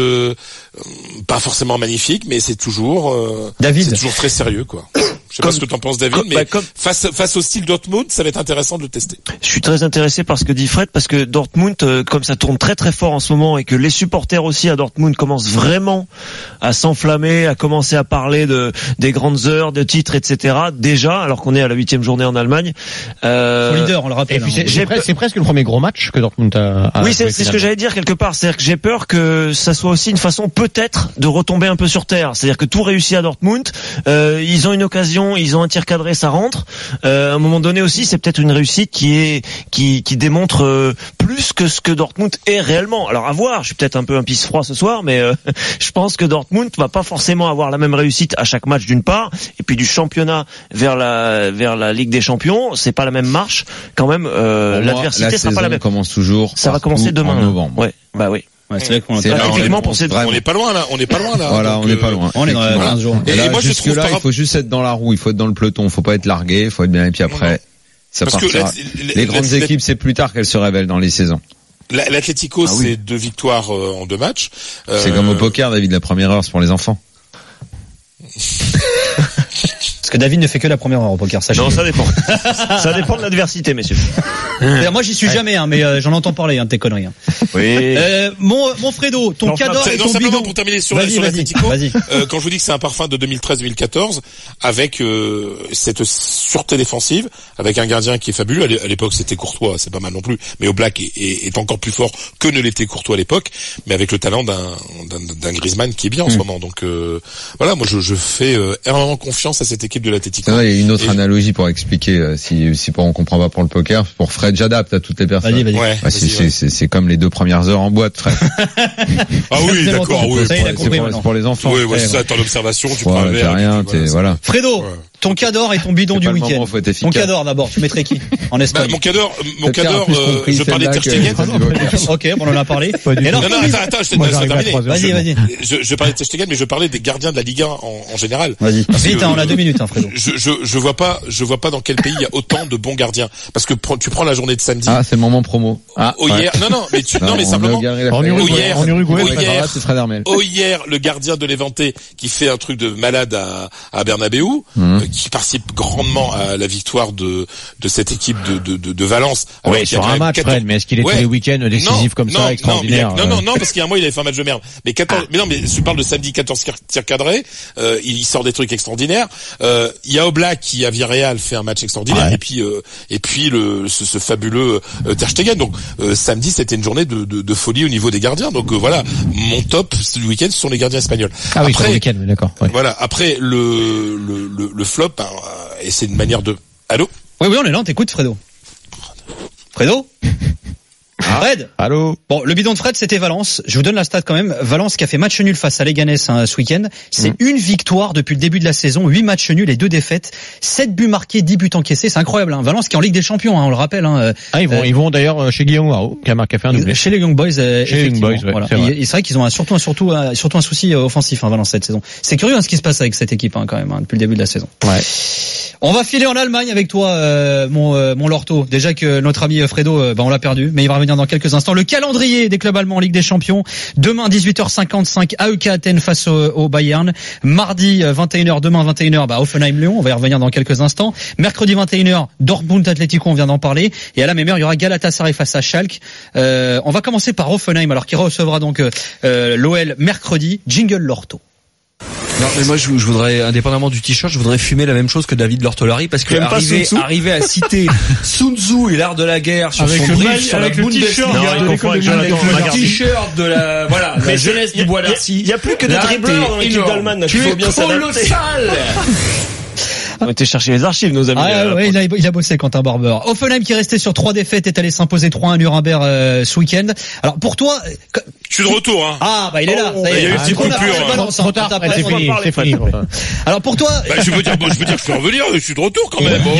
pas forcément magnifiques, mais c'est toujours David, c'est toujours très sérieux, quoi. Je sais pas ce que t'en penses, David, mais face au style Dortmund, ça va être intéressant de le tester. Je suis très intéressé par ce que dit Fred, parce que Dortmund, comme ça tourne très très fort en ce moment et que les supporters aussi à Dortmund commencent vraiment à s'enflammer, à commencer à parler des grandes heures, de titres, etc. Déjà, alors qu'on est à la 8e journée en Allemagne. Leader, on le rappelle. Et puis c'est presque le premier gros match que Dortmund a oui, c'est ce que j'allais dire quelque part. C'est-à-dire que j'ai peur que ça soit aussi une façon peut-être de retomber un peu sur terre. C'est-à-dire que tout réussit à Dortmund. Ils ont une occasion, ils ont un tir cadré, ça rentre. À un moment donné aussi, c'est peut-être une réussite qui démontre plus que ce que Dortmund est réellement. Alors à voir, je suis peut-être un peu un pisse-froid ce soir, mais je pense que Dortmund va pas forcément avoir la même réussite à chaque match d'une part, et puis du championnat vers la Ligue des Champions, c'est pas la même marche quand même. L'adversité sera pas la même. Commence toujours. Ça va commencer demain. En novembre. Ouais, bah oui. Ouais, c'est vrai qu'on on n'est pas loin là. Voilà, on n'est pas loin. On est dans 15 jours. Et là, moi, jusque là, il faut juste être dans la roue, il faut être dans le peloton, il faut pas être largué, il faut être bien, et puis après, ça partira. Les grandes équipes, c'est plus tard qu'elles se révèlent dans les saisons. L'Atlético, c'est 2 victoires en 2 matchs. C'est comme au poker, David, la première heure, c'est pour les enfants. Parce que David ne fait que la première heure au poker, sachez. Non, ça dépend. Ça dépend de l'adversité, messieurs. Moi, j'y suis jamais, mais j'en entends parler, de tes conneries. Oui. Mon Fredo, ton cadre et ton bidon. Pour terminer sur l'Atlético, quand je vous dis que c'est un parfum de 2013-2014, avec cette sûreté défensive, avec un gardien qui est fabuleux. À l'époque, c'était Courtois, c'est pas mal non plus, mais Oblak est encore plus fort que ne l'était Courtois à l'époque, mais avec le talent d'un Griezmann qui est bien en ce moment. Donc voilà, moi je fais énormément confiance à cette équipe de l'Atlético. Il y a une autre analogie pour expliquer si on comprend pas pour le poker. Pour Fred, j'adapte à toutes les personnes. Vas-y. Ouais, c'est comme les 2 premières heures en boîte, Fred. Ah oui, d'accord. Oui, c'est pour les enfants. Oui, c'est ça. Ton observation, tu prends un verre. Rien, voilà. Fredo. Ton cadre et ton bidon du week-end. Ton cadre d'abord, tu mettrais qui en Espagne? Mon cadre, je parlais de Ter Stegen. Ok, on en a parlé. Non, attends, je te laisse terminer. Vas-y. Je parlais de Ter Stegen, mais je parlais des gardiens de la Ligue 1 en général. Vas-y. Vite, on a 2 minutes, Fredo. Je vois pas dans quel pays il y a autant de bons gardiens. Parce que tu prends la journée de samedi. Ah, c'est le moment promo. Hier, mais simplement. En Uruguay, c'est Fred Hermel. Hier, le gardien de Levante qui fait un truc de malade à Bernabéu, qui participe grandement à la victoire de cette équipe de Valence. Oui, sur un match, Fred, mais est-ce qu'il est tous les week-ends décisif comme ça, extraordinaire? Non, parce qu'il y a un mois, il avait fait un match de merde. Mais je parle de samedi, 14 tirs cadrés, il sort des trucs extraordinaires. Il y a Oblak qui, à Villarreal, fait un match extraordinaire, et puis ce fabuleux Ter Stegen. Donc, samedi, c'était une journée de folie au niveau des gardiens. Donc, voilà, mon top du week-end, ce sont les gardiens espagnols. Ah oui, après, le week-end, d'accord. Ouais. Voilà, après, le flop, et c'est une manière de... Allô? Oui, on est là, on t'écoute, Fredo. Fredo? Fred. Allô. Bon, le bidon de Fred, c'était Valence. Je vous donne la stat quand même. Valence qui a fait match nul face à Leganés ce week-end. C'est une victoire depuis le début de la saison, 8 matchs nuls et 2 défaites, 7 buts marqués, 10 buts encaissés. C'est incroyable, hein. Valence qui est en Ligue des Champions, hein, on le rappelle, hein. Ils vont d'ailleurs chez Guillaume Wao, qui a fait un doublé. Chez les Young Boys, effectivement. Ouais, voilà. C'est vrai qu'ils ont surtout un souci offensif, hein, Valence cette saison. C'est curieux, hein, ce qui se passe avec cette équipe, hein, quand même, hein, depuis le début de la saison. Ouais. On va filer en Allemagne avec toi, mon Lorto. Déjà que notre ami Fredo, on l'a perdu, mais il va revenir dans quelques instants. Le calendrier des clubs allemands en Ligue des Champions. Demain, 18h55, AEK Athènes face au Bayern. Mardi, 21h, demain 21h, Hoffenheim-Lyon. On va y revenir dans quelques instants. Mercredi, 21h, Dortmund-Atletico, on vient d'en parler. Et à la même heure, il y aura Galatasaray face à Schalke. On va commencer par Hoffenheim, alors qui recevra donc l'OL mercredi. Jingle Lorto. Non, mais moi je voudrais, indépendamment du t-shirt, je voudrais fumer la même chose que David Lortolari, parce que arriver à citer Sun Tzu et l'art de la guerre sur avec son brief sur la Bundesliga, avec le t-shirt de la jeunesse du Bois d'Arcy. Il y a plus que des dribbleurs dans l'équipe d'Allemagne, il faut bien s'adapter. Colossal. On était chercher les archives, nos amis. Il a bossé, Quentin Barber. Hoffenheim qui restait sur 3 défaites est allé s'imposer 3-1 à Nuremberg ce week-end. Alors pour toi, je suis de retour, hein. Il est là. Il y a eu une petite coupure. Trop tard, c'est fini. Alors pour toi, je veux dire que je peux revenir, je suis de retour quand même.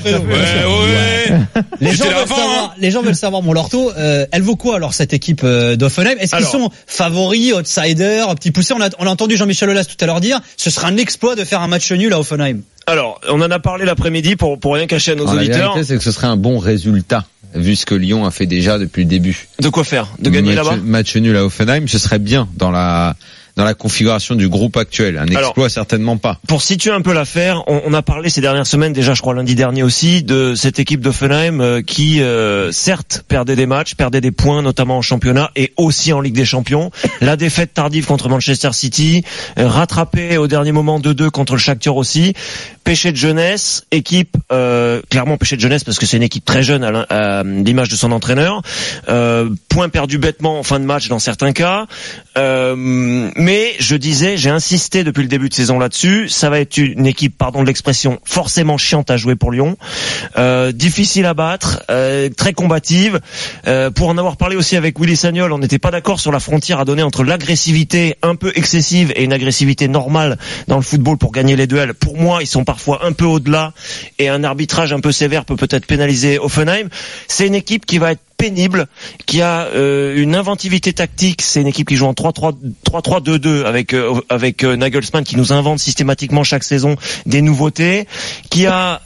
Les gens veulent savoir, mon Lorto, elle vaut quoi alors cette équipe d'Hoffenheim? Est-ce qu'ils sont favoris, outsiders, petits poussés? On a entendu Jean-Michel Aulas tout à l'heure dire, ce sera un exploit de faire un match nul à Offenheim. Alors, on en a parlé l'après-midi pour rien cacher à nos auditeurs. La vérité, c'est que ce serait un bon résultat, vu ce que Lyon a fait déjà depuis le début. De quoi faire? De gagner là-bas? Match nul à Hoffenheim, ce serait bien dans la configuration du groupe actuel. Un exploit, certainement pas. Pour situer un peu l'affaire, on a parlé ces dernières semaines, déjà je crois lundi dernier aussi, de cette équipe d'Hoffenheim qui certes perdait des matchs, perdait des points, notamment en championnat et aussi en Ligue des Champions. La défaite tardive contre Manchester City, rattrapée au dernier moment 2-2 contre le Shakhtar aussi. Péché de jeunesse, équipe clairement péché de jeunesse parce que c'est une équipe très jeune à l'image de son entraîneur. Point perdu bêtement en fin de match dans certains cas. Mais je disais, j'ai insisté depuis le début de saison là-dessus, ça va être une équipe, pardon de l'expression, forcément chiante à jouer pour Lyon, difficile à battre, très combative. Pour en avoir parlé aussi avec Willy Sagnol, on n'était pas d'accord sur la frontière à donner entre l'agressivité un peu excessive et une agressivité normale dans le football pour gagner les duels. Pour moi, ils sont parfois un peu au-delà et un arbitrage un peu sévère peut peut-être pénaliser Hoffenheim. C'est une équipe qui va être pénible, qui a une inventivité tactique. C'est une équipe qui joue en 3-3-2-2 avec Nagelsmann qui nous invente systématiquement chaque saison des nouveautés, qui a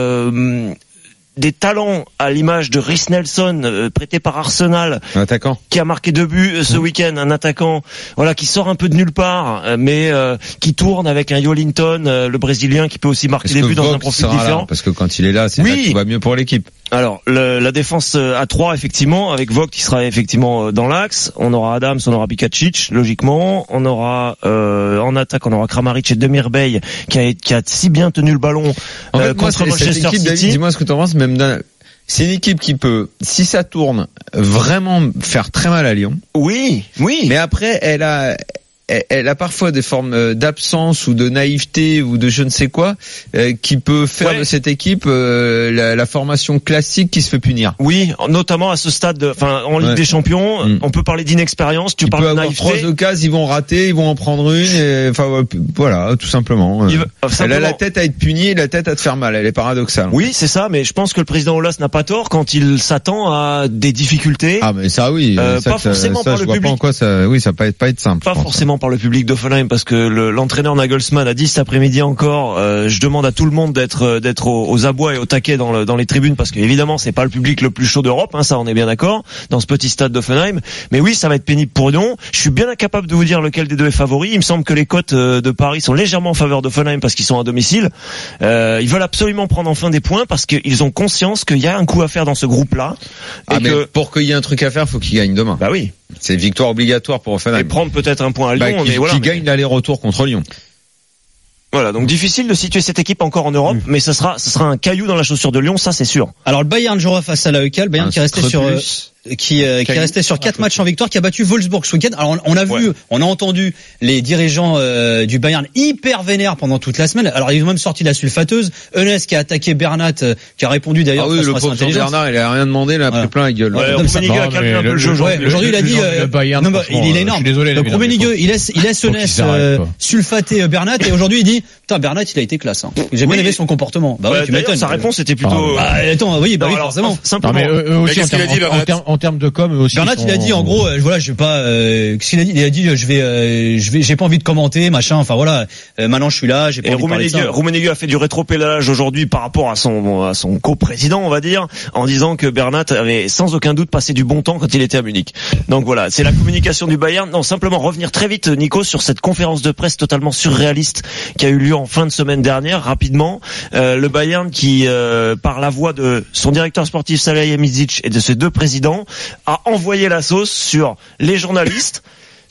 des talents à l'image de Reiss Nelson prêté par Arsenal, un attaquant qui a marqué 2 buts ce week-end, un attaquant qui sort un peu de nulle part mais qui tourne avec un Joelinton, le Brésilien, qui peut aussi marquer des buts dans un profil différent. Là, parce que quand il est là, c'est là que tout va mieux pour l'équipe. Alors la défense à 3 effectivement, avec Vogt qui sera effectivement dans l'axe. On aura Adams, on aura Bikacic logiquement, on aura en attaque on aura Kramaric et Demirbey qui a si bien tenu le ballon contre Manchester City. David, dis-moi ce que tu en penses. C'est une équipe qui peut, si ça tourne, vraiment faire très mal à Lyon. Oui. Mais après, elle a parfois des formes d'absence ou de naïveté ou de je ne sais quoi qui peut faire de cette équipe la formation classique qui se fait punir. Oui, notamment à ce stade, en Ligue des Champions, on peut parler d'inexpérience. Tu parles de naïveté. 3 occasions, ils vont rater, ils vont en prendre une. Voilà, tout simplement. Elle a la tête à être punie, la tête à te faire mal. Elle est paradoxale. Oui, c'est ça. Mais je pense que le président Aulas n'a pas tort quand il s'attend à des difficultés. Ah, mais ça, oui. Pas forcément par le public. Pas en quoi ça. Oui, ça peut pas être simple. Pas forcément par le public d'Hoffenheim, parce que l'entraîneur Nagelsmann a dit cet après-midi encore, je demande à tout le monde d'être aux abois et au taquet dans les tribunes, parce que évidemment c'est pas le public le plus chaud d'Europe, ça on est bien d'accord, dans ce petit stade d'Hoffenheim. Mais oui, ça va être pénible pour Lyon. Je suis bien incapable de vous dire lequel des deux est favori. Il me semble que les cotes de Paris sont légèrement en faveur d'Hoffenheim parce qu'ils sont à domicile. Ils veulent absolument prendre enfin des points parce qu'ils ont conscience qu'il y a un coup à faire dans ce groupe-là. Mais pour qu'il y ait un truc à faire, faut qu'ils gagnent demain. Bah oui. C'est victoire obligatoire pour Hoffenheim. Et prendre peut-être un point à Lyon. Qui gagne l'aller-retour contre Lyon. Voilà, donc difficile de situer cette équipe encore en Europe, mais ce sera un caillou dans la chaussure de Lyon, ça c'est sûr. Alors le Bayern jouera face à l'AEK, le Bayern qui est resté sur qui est resté sur 4 matchs en victoire, qui a battu Wolfsburg ce week-end. Alors on a entendu les dirigeants du Bayern hyper vénères pendant toute la semaine. Alors ils ont même sorti la sulfateuse. Enes qui a attaqué Bernat, qui a répondu d'ailleurs. Ah oui, le pauvre Bernat, il a rien demandé, il a pris plein la gueule. Rummenigge a calmé un peu le jeu. Aujourd'hui il a dit il est énorme. Donc Rummenigge il laisse Enes sulfater Bernat et aujourd'hui il dit putain Bernat il a été classe. J'ai bien aimé son comportement. Bah ouais, tu m'étonnes. Sa réponse était plutôt. Attends, oui, forcément. Simplement. En termes de com, eux aussi. Bernat, il a dit, en gros, voilà, je vais pas, qu'est-ce qu'il a dit? Il a dit, j'ai pas envie de commenter, machin, enfin voilà, maintenant je suis là, j'ai pas envie de parler de ça. Rummenigge a fait du rétropédalage aujourd'hui par rapport à son coprésident, on va dire, en disant que Bernat avait sans aucun doute passé du bon temps quand il était à Munich. Donc voilà, c'est la communication du Bayern. Non, simplement revenir très vite, Nico, sur cette conférence de presse totalement surréaliste qui a eu lieu en fin de semaine dernière, rapidement. Le Bayern qui, par la voix de son directeur sportif Salihamidzic et de ses deux présidents, a envoyé la sauce sur les journalistes.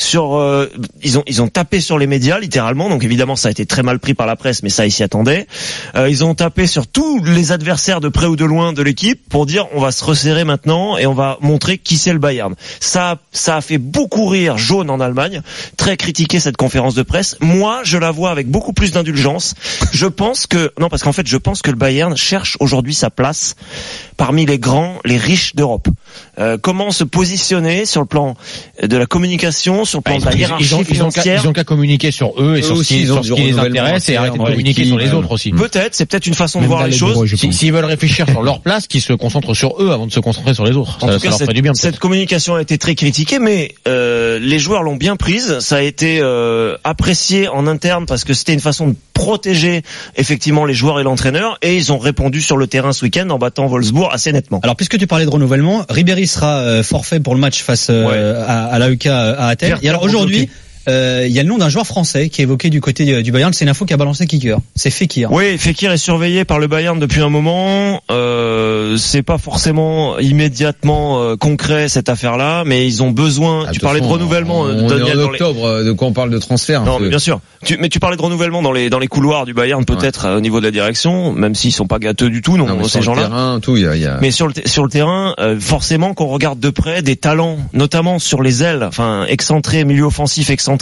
Ils ont tapé sur les médias littéralement, donc évidemment ça a été très mal pris par la presse, mais ça ils s'y attendaient. Ils ont tapé sur tous les adversaires de près ou de loin de l'équipe pour dire on va se resserrer maintenant et on va montrer qui c'est le Bayern. Ça a fait beaucoup rire Jaune en Allemagne, très critiqué cette conférence de presse. Moi je la vois avec beaucoup plus d'indulgence. Je pense que le Bayern cherche aujourd'hui sa place parmi les grands, les riches d'Europe. Comment se positionner sur le plan de la communication, sur le plan de la hiérarchie financière. Ils ont qu'à communiquer sur eux et sur ce qui les intéresse et arrêter de communiquer sur les autres aussi. Peut-être, c'est peut-être une façon de voir les choses. S'ils veulent réfléchir sur leur place, qu'ils se concentrent sur eux avant de se concentrer sur les autres. En tout cas, cette communication a été très critiquée, mais les joueurs l'ont bien prise. Ça a été apprécié en interne parce que c'était une façon de protéger effectivement les joueurs et l'entraîneur, et ils ont répondu sur le terrain ce week-end en battant Wolfsburg assez nettement. Alors puisque tu parlais de renouvellement, Ribéry sera forfait pour le match face à l'AEK à Athènes. Et alors aujourd'hui, il y a le nom d'un joueur français qui est évoqué du côté du Bayern. C'est une info qui a balancé Kicker. C'est Fekir. Oui, Fekir est surveillé par le Bayern depuis un moment. C'est pas forcément immédiatement concret cette affaire-là, mais ils ont besoin. Tu parlais de renouvellement. Daniel, en octobre, de quoi on parle de transfert? Non, mais bien sûr. Mais tu parlais de renouvellement dans les couloirs du Bayern, peut-être au niveau de la direction, même s'ils sont pas gâteux du tout, non ces gens-là. Terrain, tout, y a... Mais sur le terrain, forcément, qu'on regarde de près des talents, notamment sur les ailes, enfin excentrés, milieu offensif excentré.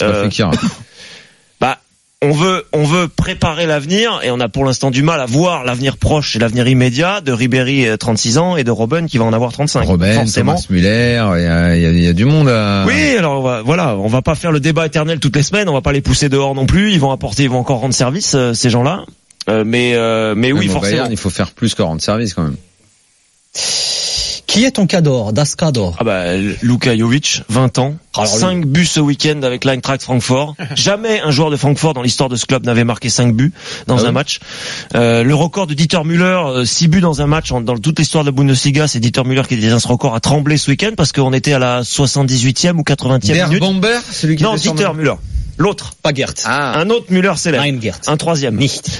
On veut préparer l'avenir et on a pour l'instant du mal à voir l'avenir proche et l'avenir immédiat de Ribéry 36 ans et de Robben qui va en avoir 35. Robben, forcément. Thomas Müller, il y a du monde à... Oui, alors voilà, on va pas faire le débat éternel toutes les semaines, on va pas les pousser dehors non plus, ils vont encore rendre service ces gens-là. Mais oui, forcément. Bayern, il faut faire plus que rendre service quand même. Qui est ton cador, Das Cador? Luka Jovic, 20 ans, 5 buts ce week-end avec l'Eintracht Francfort. Jamais un joueur de Francfort dans l'histoire de ce club n'avait marqué 5 buts dans un match. Le record de Dieter Müller, 6 buts dans un match dans toute l'histoire de la Bundesliga, c'est Dieter Müller qui détient ce record, a tremblé ce week-end parce qu'on était à la 78e ou 80e minute. Bomber, celui qui Non, Dieter Müller. L'autre, pas Gert. Un autre Müller célèbre. Un troisième.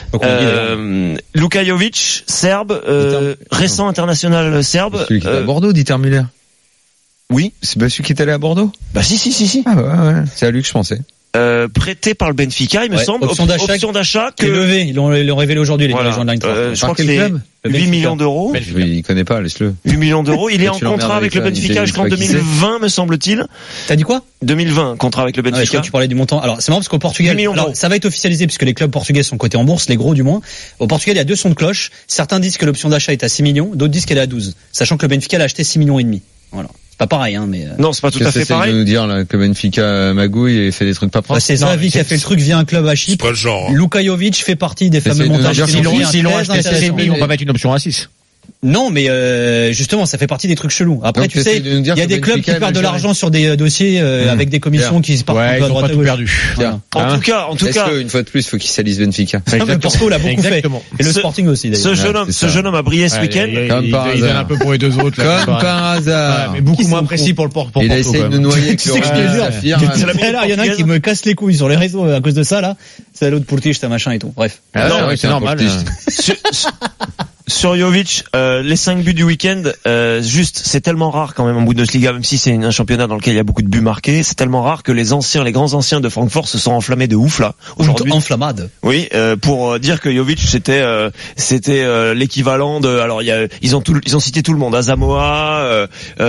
Luka Jovic, serbe, récent international serbe. Celui qui est à Bordeaux, Dieter Müller. Oui. C'est pas celui qui est allé à Bordeaux? Si. Ah ouais. C'est à lui que je pensais. Prêté par le Benfica, il me semble. Option d'achat que levé. Ils l'ont révélé aujourd'hui, les dirigeants de l'Eintracht. Je crois que c'est 8 millions d'euros. Il connaît pas, laisse-le. 8 millions d'euros. Il est en contrat avec le Benfica jusqu'en 2020, me semble-t-il. T'as dit quoi? 2020, contrat avec le Benfica. Tu parlais du montant. Alors, c'est marrant parce qu'au Portugal, ça va être officialisé puisque les clubs portugais sont cotés en bourse, les gros du moins. Au Portugal, il y a deux sons de cloche. Certains disent que l'option d'achat est à 6 millions, d'autres disent qu'elle est à 12. Sachant que le Benfica l'a acheté 6 millions et demi. Voilà. C'est pas pareil, mais. Non, c'est pas tout à fait pareil. De nous dire, là, que Benfica magouille et fait des trucs pas propres. C'est Xavi qui a fait le truc via un club à Chypre. C'est pas le genre. Luka Jovic fait partie des fameux montages. S'ils l'ont acheté, ils vont pas mettre une option à 6. Non, mais justement, ça fait partie des trucs chelous. Après, tu sais, il y a des clubs qui perdent de l'argent sur des dossiers avec des commissions qui se partent un peu à droite à gauche. En tout cas, une fois de plus, faut qu'il salisse Benfica. Porto l'a beaucoup fait. Et le Sporting aussi, d'ailleurs. Ce jeune homme a brillé ce week-end. Comme par hasard. Il donne un peu pour les deux autres. Comme par hasard. Mais beaucoup moins précis pour le Porto. Il a essayé de nous noyer avec il y en a qui me cassent les couilles sur les réseaux à cause de ça, là. C'est l'autre Purtisch, machin et tout. Bref. C'est normal. Sur Jovic, les 5 buts du week-end, juste, c'est tellement rare quand même en Bundesliga, même si c'est un championnat dans lequel il y a beaucoup de buts marqués, c'est tellement rare que les grands anciens de Francfort se sont enflammés de ouf là. Aujourd'hui. Enflammade. Oui, pour dire que Jovic c'était l'équivalent de, alors ils ont cité tout le monde, Asamoah,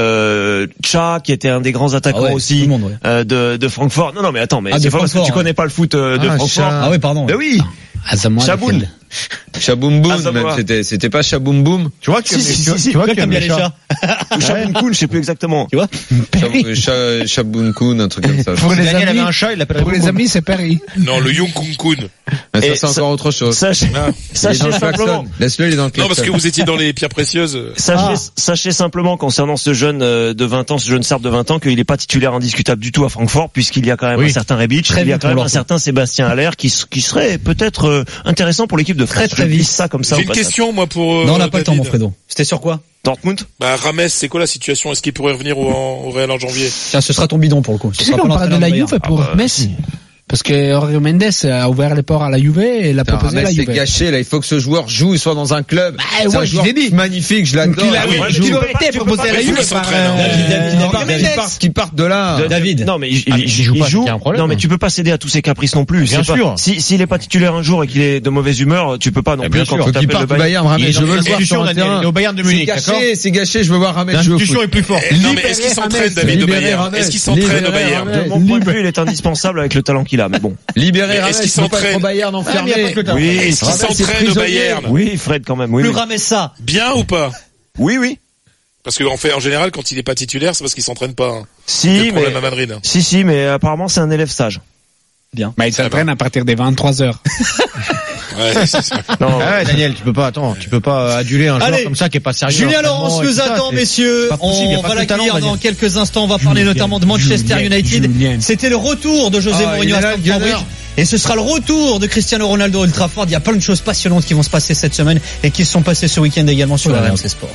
Cha qui était un des grands attaquants aussi, monde, ouais. De Francfort. Non mais attends, mais c'est pas parce que tu connais pas le foot de Francfort. Ah oui, pardon. Mais oui. Chaboun. Chaboum boum, même c'était pas Chaboum boum. Tu vois que tu vois comme il y a les chats. Chaboun Koun, je sais plus exactement. Tu vois? Chaboun Koun, un truc comme ça. Pour les amis, il avait un chat, il l'appelle. Pour les amis, c'est Perry. Non, le Yung Kung Kun. Ça c'est encore autre chose. Sachez simplement. Laisse-le, il est dans le klaxon. Non, parce que vous étiez dans les pierres précieuses. Sachez simplement concernant ce jeune de 20 ans, ce jeune Serbe de 20 ans, qu'il est pas titulaire indiscutable du tout à Francfort, puisqu'il y a quand même un certain Rebic, il y a quand même un certain Sébastien Haller qui serait peut-être intéressant pour l'équipe de France. Très vite. Ça comme ça. J'ai une question, moi, pour. Non, on n'a pas le temps, mon Fredo. C'était sur quoi? Dortmund. Rames, c'est quoi la situation? Est-ce qu'il pourrait revenir au Real en janvier? Tiens, ce sera ton bidon pour le coup. Tu sais qu'on parle de la Juve pour Messi. Parce que Jorge Mendes a ouvert les ports à la Juve et l'a proposé à la Juve. C'est gâché, là. Il faut que ce joueur joue, il soit dans un club. C'est un joueur magnifique, je l'adore. Il aurait été proposé à la Juve par qui partent de là. David. Non, mais il joue pas. Non, mais tu peux pas céder à tous ses caprices non plus. Bien sûr. S'il est pas titulaire un jour et qu'il est de mauvaise humeur, tu peux pas non plus. Quand il part du Bayern, Rames, je veux le voir sur un terrain. Il est au Bayern de Munich, d'accord? C'est gâché, je veux voir Rames jouer. L'institution est plus forte. Non, mais est-ce qu'il s'entraîne, David, au Bayern? Est-ce qu'il s'entraîne au Bayern? De mon point de vue, il est indispensable avec le talent qu'il a, mais bon. Est-ce qu'il s'entraîne au Bayern enfermé? Oui, est-ce qu'il s'entraîne au Bayern? Oui, Fred quand même. Oui. Plus Rames ça. Bien ou pas? Oui. Parce qu'en fait, en général, quand il est pas titulaire, c'est parce qu'il s'entraîne pas. Si, mais à Madrid. Si, mais apparemment c'est un élève sage. Bien. Mais il s'entraîne à partir des 23h. Ouais, c'est ça. Non, Daniel, tu peux pas aduler un joueur comme ça qui est pas sérieux. Julien Laurence nous attend, messieurs. On va l'accueillir dans quelques instants. On va parler notamment de Manchester United. C'était le retour de José Mourinho à Stamford Bridge. Et ce sera le retour de Cristiano Ronaldo à Old Trafford. Il y a plein de choses passionnantes qui vont se passer cette semaine et qui se sont passées ce week-end également sur RMC Sport.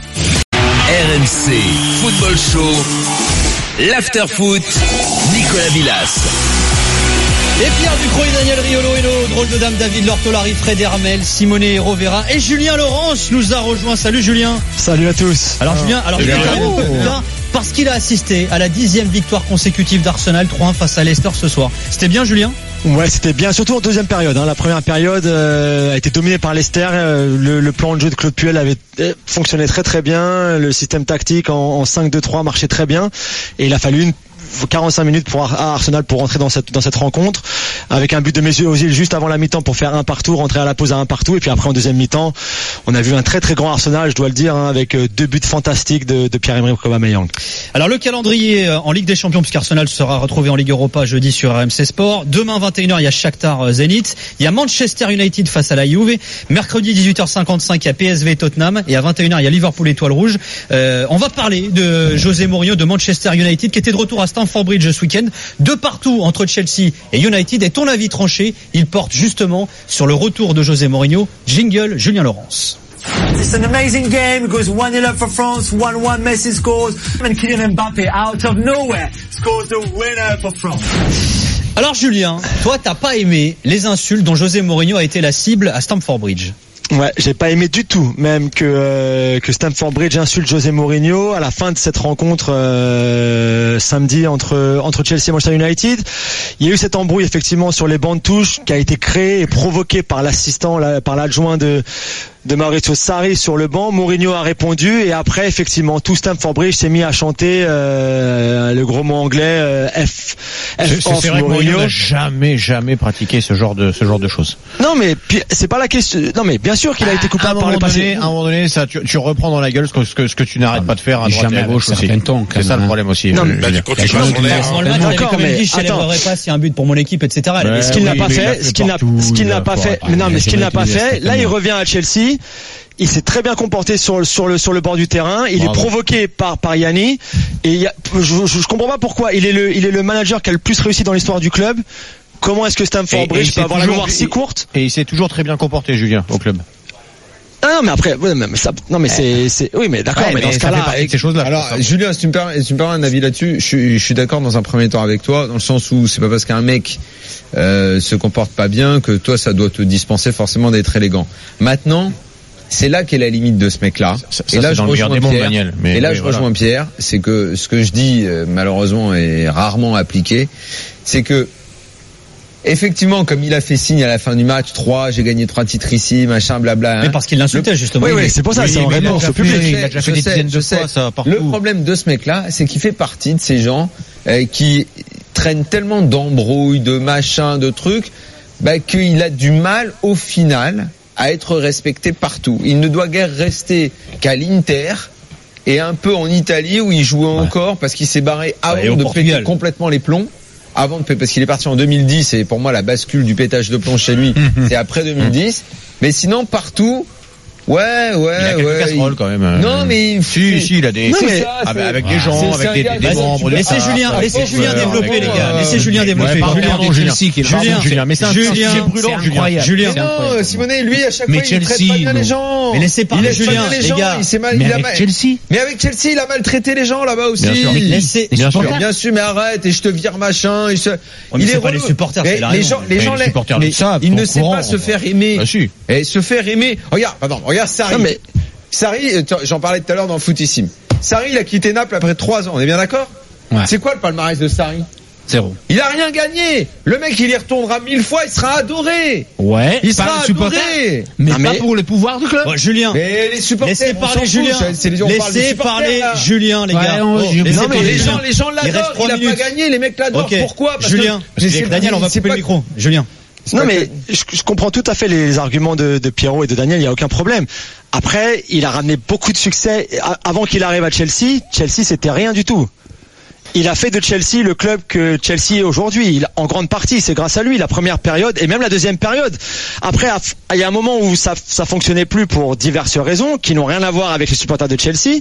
RMC Football Show, l'After Foot, Nicolas Villas. Et Pierre Ducrot et Daniel Riolo et nos drôles de dames David Lortolari, Fred Hermel, Simone Rovera et Julien Laurence nous a rejoint. Salut Julien. Salut à tous. Alors Julien, parce qu'il a assisté à la 10e victoire consécutive d'Arsenal 3-1 face à Leicester ce soir. C'était bien Julien? Ouais, c'était bien, surtout en deuxième période. La première période a été dominée par Leicester. Le plan de jeu de Claude Puel avait fonctionné très très bien. Le système tactique en 5-2-3 marchait très bien. Et il a fallu 45 minutes à Arsenal pour rentrer dans cette rencontre, avec un but de Mesut Özil juste avant la mi-temps pour faire 1-1, rentrer à la pause à 1-1, et puis après en deuxième mi-temps on a vu un très très grand Arsenal, je dois le dire, avec 2 buts fantastiques de Pierre-Emerick Aubameyang. Alors le calendrier en Ligue des Champions, puisqu'Arsenal sera retrouvé en Ligue Europa jeudi sur RMC Sport. Demain 21h il y a Shakhtar Zenit, il y a Manchester United face à la Juve, mercredi 18h55 il y a PSV Tottenham, et à 21h il y a Liverpool Étoile Rouge. On va parler de José Mourinho de Manchester United qui était de retour à Stamford Bridge ce week-end, de partout entre Chelsea et United. Et ton avis tranché, il porte justement sur le retour de José Mourinho. Jingle, Julien Laurence. It's an amazing game. It goes 1-0 up for France, 1-1 Messi scores, and Kylian Mbappé out of nowhere scores the winner for France. Alors Julien, toi t'as pas aimé les insultes dont José Mourinho a été la cible à Stamford Bridge? Ouais, j'ai pas aimé du tout, même que Stamford Bridge insulte José Mourinho à la fin de cette rencontre samedi entre Chelsea et Manchester United. Il y a eu cette embrouille effectivement sur les bancs de touche qui a été créée et provoquée par par l'adjoint de Maurizio Sarri sur le banc. Mourinho a répondu et après effectivement tout Stamford Bridge s'est mis à chanter le gros mot anglais c'est vrai que Mourinho n'a jamais pratiqué ce genre de choses. Non mais c'est pas la question. Non mais bien sûr qu'il a été coupable par le passé. À un moment donné, ça tu reprends dans la gueule ce que tu n'arrêtes pas de faire à droite et à gauche aussi. C'est ça le problème aussi. Non, quand tu passes en l'air. D'accord, mais je célébrerai pas s'il y a un but pour mon équipe, etc. Ce qu'il n'a pas fait, là il revient à Chelsea. Il s'est très bien comporté sur le bord du terrain. Il est provoqué par Yanni. Et je comprends pas pourquoi. Il est le manager qui a le plus réussi dans l'histoire du club. Comment est-ce que Stamford Bridge peut avoir la mémoire si courte? Et il s'est toujours très bien comporté, Julien, au club. Ah non mais après oui mais d'accord mais dans ce cas-là avec ces choses-là. Alors Julien, si tu me permets un avis là-dessus, je suis d'accord dans un premier temps avec toi, dans le sens où c'est pas parce qu'un mec se comporte pas bien que toi ça doit te dispenser forcément d'être élégant. Maintenant, c'est là qu'est la limite de ce mec-là. Et là, je rejoins Pierre. Et là, je rejoins Pierre, c'est que ce que je dis malheureusement est rarement appliqué, c'est que effectivement, comme il a fait signe à la fin du match, j'ai gagné 3 titres ici, machin, blabla. Mais parce qu'il l'insultait, justement. Oui, c'est pour ça, c'est en réponse au public. Il a déjà fait des dizaines de fois, ça, partout. Le problème de ce mec-là, c'est qu'il fait partie de ces gens qui traînent tellement d'embrouilles, de machins, de trucs, qu'il a du mal, au final, à être respecté partout. Il ne doit guère rester qu'à l'Inter et un peu en Italie où il jouait encore parce qu'il s'est barré avant de péter complètement les plombs. Parce qu'il est parti en 2010 et pour moi la bascule du pétage de plomb chez lui c'est après 2010, mais sinon partout il a quelques casseroles quand même. Non mais si il a des avec des gens, avec des membres. Laissez Julien développer les gars. Laissez Julien développer. Julien. Non, Simonet lui à chaque fois il traite pas bien les gens. Mais laissez parler Julien les gars. Mais avec Chelsea il a maltraité les gens là-bas aussi. Bien sûr mais arrête et je te vire machin. Il est pas les supporters. Les gens il ne sait pas se faire aimer. Et se faire aimer. Regarde Sarri. Sarri, j'en parlais tout à l'heure dans Footissime. Sarri, il a quitté Naples après 3 ans. On est bien d'accord ? C'est quoi le palmarès de Sarri ? 0. Il a rien gagné. Le mec, il y retournera 1000 fois, il sera adoré. Ouais. Il sera adoré. Mais pas pour le pouvoir du club. Julien. Mais les supporters. Laissez parler Julien. Laissez parler Julien, les gars. Non, mais les gens l'adorent. Il a pas gagné. Les mecs l'adorent. Pourquoi ? Julien. Daniel, on va couper le micro. Julien. Non mais je comprends tout à fait les arguments de Pierrot et de Daniel, il y a aucun problème. Après, il a ramené beaucoup de succès avant qu'il arrive à Chelsea c'était rien du tout. Il a fait de Chelsea le club que Chelsea est aujourd'hui. En grande partie, c'est grâce à lui, la première période et même la deuxième période. Après, il y a un moment où ça fonctionnait plus pour diverses raisons qui n'ont rien à voir avec les supporters de Chelsea.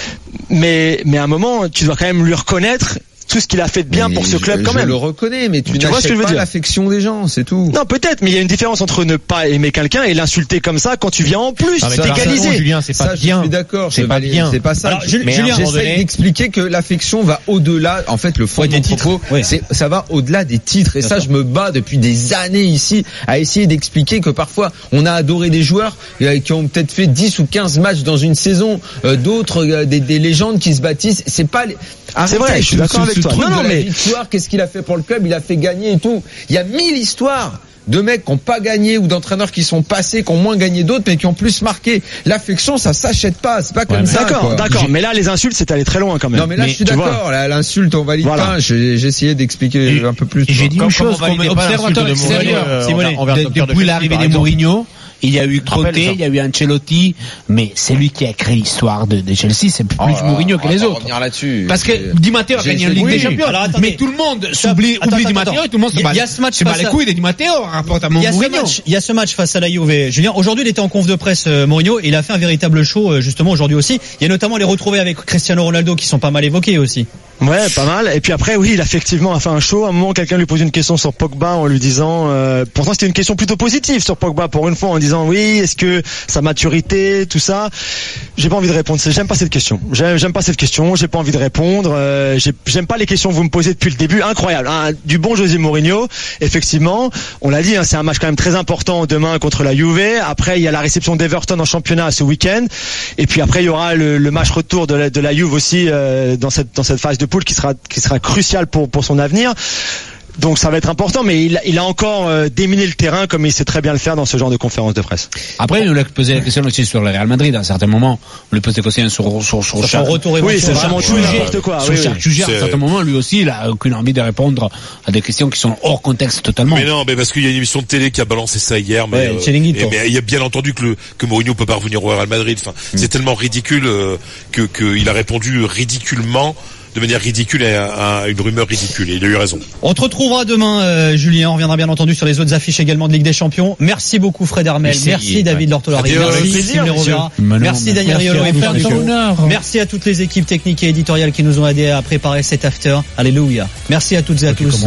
Mais à un moment, tu dois quand même lui reconnaître tout ce qu'il a fait de bien pour ce club quand même. Je le reconnais, mais tu n'achètes pas l'affection des gens, c'est tout. Non, peut-être, mais il y a une différence entre ne pas aimer quelqu'un et l'insulter comme ça quand tu viens en plus. T'égaliser. Julien, c'est pas bien. Je suis d'accord. C'est pas bien. C'est pas ça. Alors, Julien, j'essaie d'expliquer que l'affection va au-delà. En fait, le fond de mon propos, ça va au-delà des titres. Et ça, je me bats depuis des années ici à essayer d'expliquer que parfois, on a adoré des joueurs qui ont peut-être fait 10 ou 15 matchs dans une saison, d'autres, des légendes qui se bâtissent. C'est pas c'est vrai, je suis d'accord avec toi. Non, mais l'histoire, qu'est-ce qu'il a fait pour le club ? Il a fait gagner et tout. Il y a 1000 histoires de mecs qui n'ont pas gagné ou d'entraîneurs qui sont passés, qui ont moins gagné d'autres, mais qui ont plus marqué. L'affection, ça s'achète pas. C'est pas comme ça. D'accord. Mais là, les insultes, c'est allé très loin quand même. Non, mais là, je suis d'accord. Là, l'insulte, on valide pas. J'ai essayé d'expliquer un peu plus. J'ai dit une chose comme observateur extérieur. Depuis l'arrivée de Mourinho, il y a eu Conte, il y a eu Ancelotti, mais c'est lui qui a créé l'histoire de Chelsea, c'est plus Mourinho que les autres. Parce que Di Matteo a gagné en Ligue des Champions, mais tout le monde oublie Di Matteo et tout le monde se bat les couilles de Di Matteo en rapport à Mourinho. Il y a ce match face à la Juve. Julien, aujourd'hui, il était en conf de presse, Mourinho, et il a fait un véritable show, justement, aujourd'hui aussi. Il y a notamment les retrouvés avec Cristiano Ronaldo qui sont pas mal évoqués aussi. Ouais, pas mal. Et puis après, oui, il a effectivement fait un show. À un moment, quelqu'un lui pose une question sur Pogba en lui disant, pourtant c'était une question plutôt positive sur Pogba pour une fois, en disant oui, est-ce que sa maturité, tout ça. J'ai pas envie de répondre. J'aime pas cette question. J'aime pas cette question. J'ai pas envie de répondre. J'aime pas les questions que vous me posez depuis le début. Incroyable. Hein. Du bon José Mourinho. Effectivement, on l'a dit, hein, c'est un match quand même très important demain contre la Juve. Après, il y a la réception d'Everton en championnat ce week-end. Et puis après, il y aura le match retour de la Juve aussi dans cette phase de poule qui sera crucial pour son avenir. Donc ça va être important, mais il a encore déminé le terrain comme il sait très bien le faire dans ce genre de conférence de presse. Après, il nous a posé la question aussi sur le Real Madrid à un certain moment. On lui pose des questions sur son retour éventuel. Oui, c'est vraiment tout n'importe quoi. Sur Charcuger, à un certain moment, lui aussi, il a aucune envie de répondre à des questions qui sont hors contexte totalement. Mais non, mais parce qu'il y a une émission de télé qui a balancé ça hier, mais il y a bien entendu que Mourinho peut pas revenir au Real Madrid. Enfin, c'est tellement ridicule que il a répondu ridiculement. De manière ridicule à une rumeur ridicule. Et il a eu raison. On te retrouvera demain, Julien. On reviendra bien entendu sur les autres affiches également de Ligue des Champions. Merci beaucoup, Fred Hermel. Merci David Lortolari. Merci Simone Rovera. Merci Daniel Riolo. Merci à toutes les équipes techniques et éditoriales qui nous ont aidés à préparer cet after. Alléluia. Merci à toutes et à tous.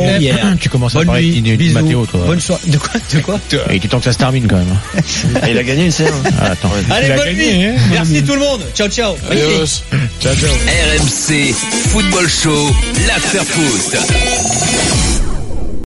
Tu commences à parler de Matteo, toi. Bonne soirée. De quoi? Il est temps que ça se termine quand même. Il a gagné une séance. Attends. Allez, bonne nuit. Merci tout le monde. Ciao, ciao. RMC Football Show, l'after foot.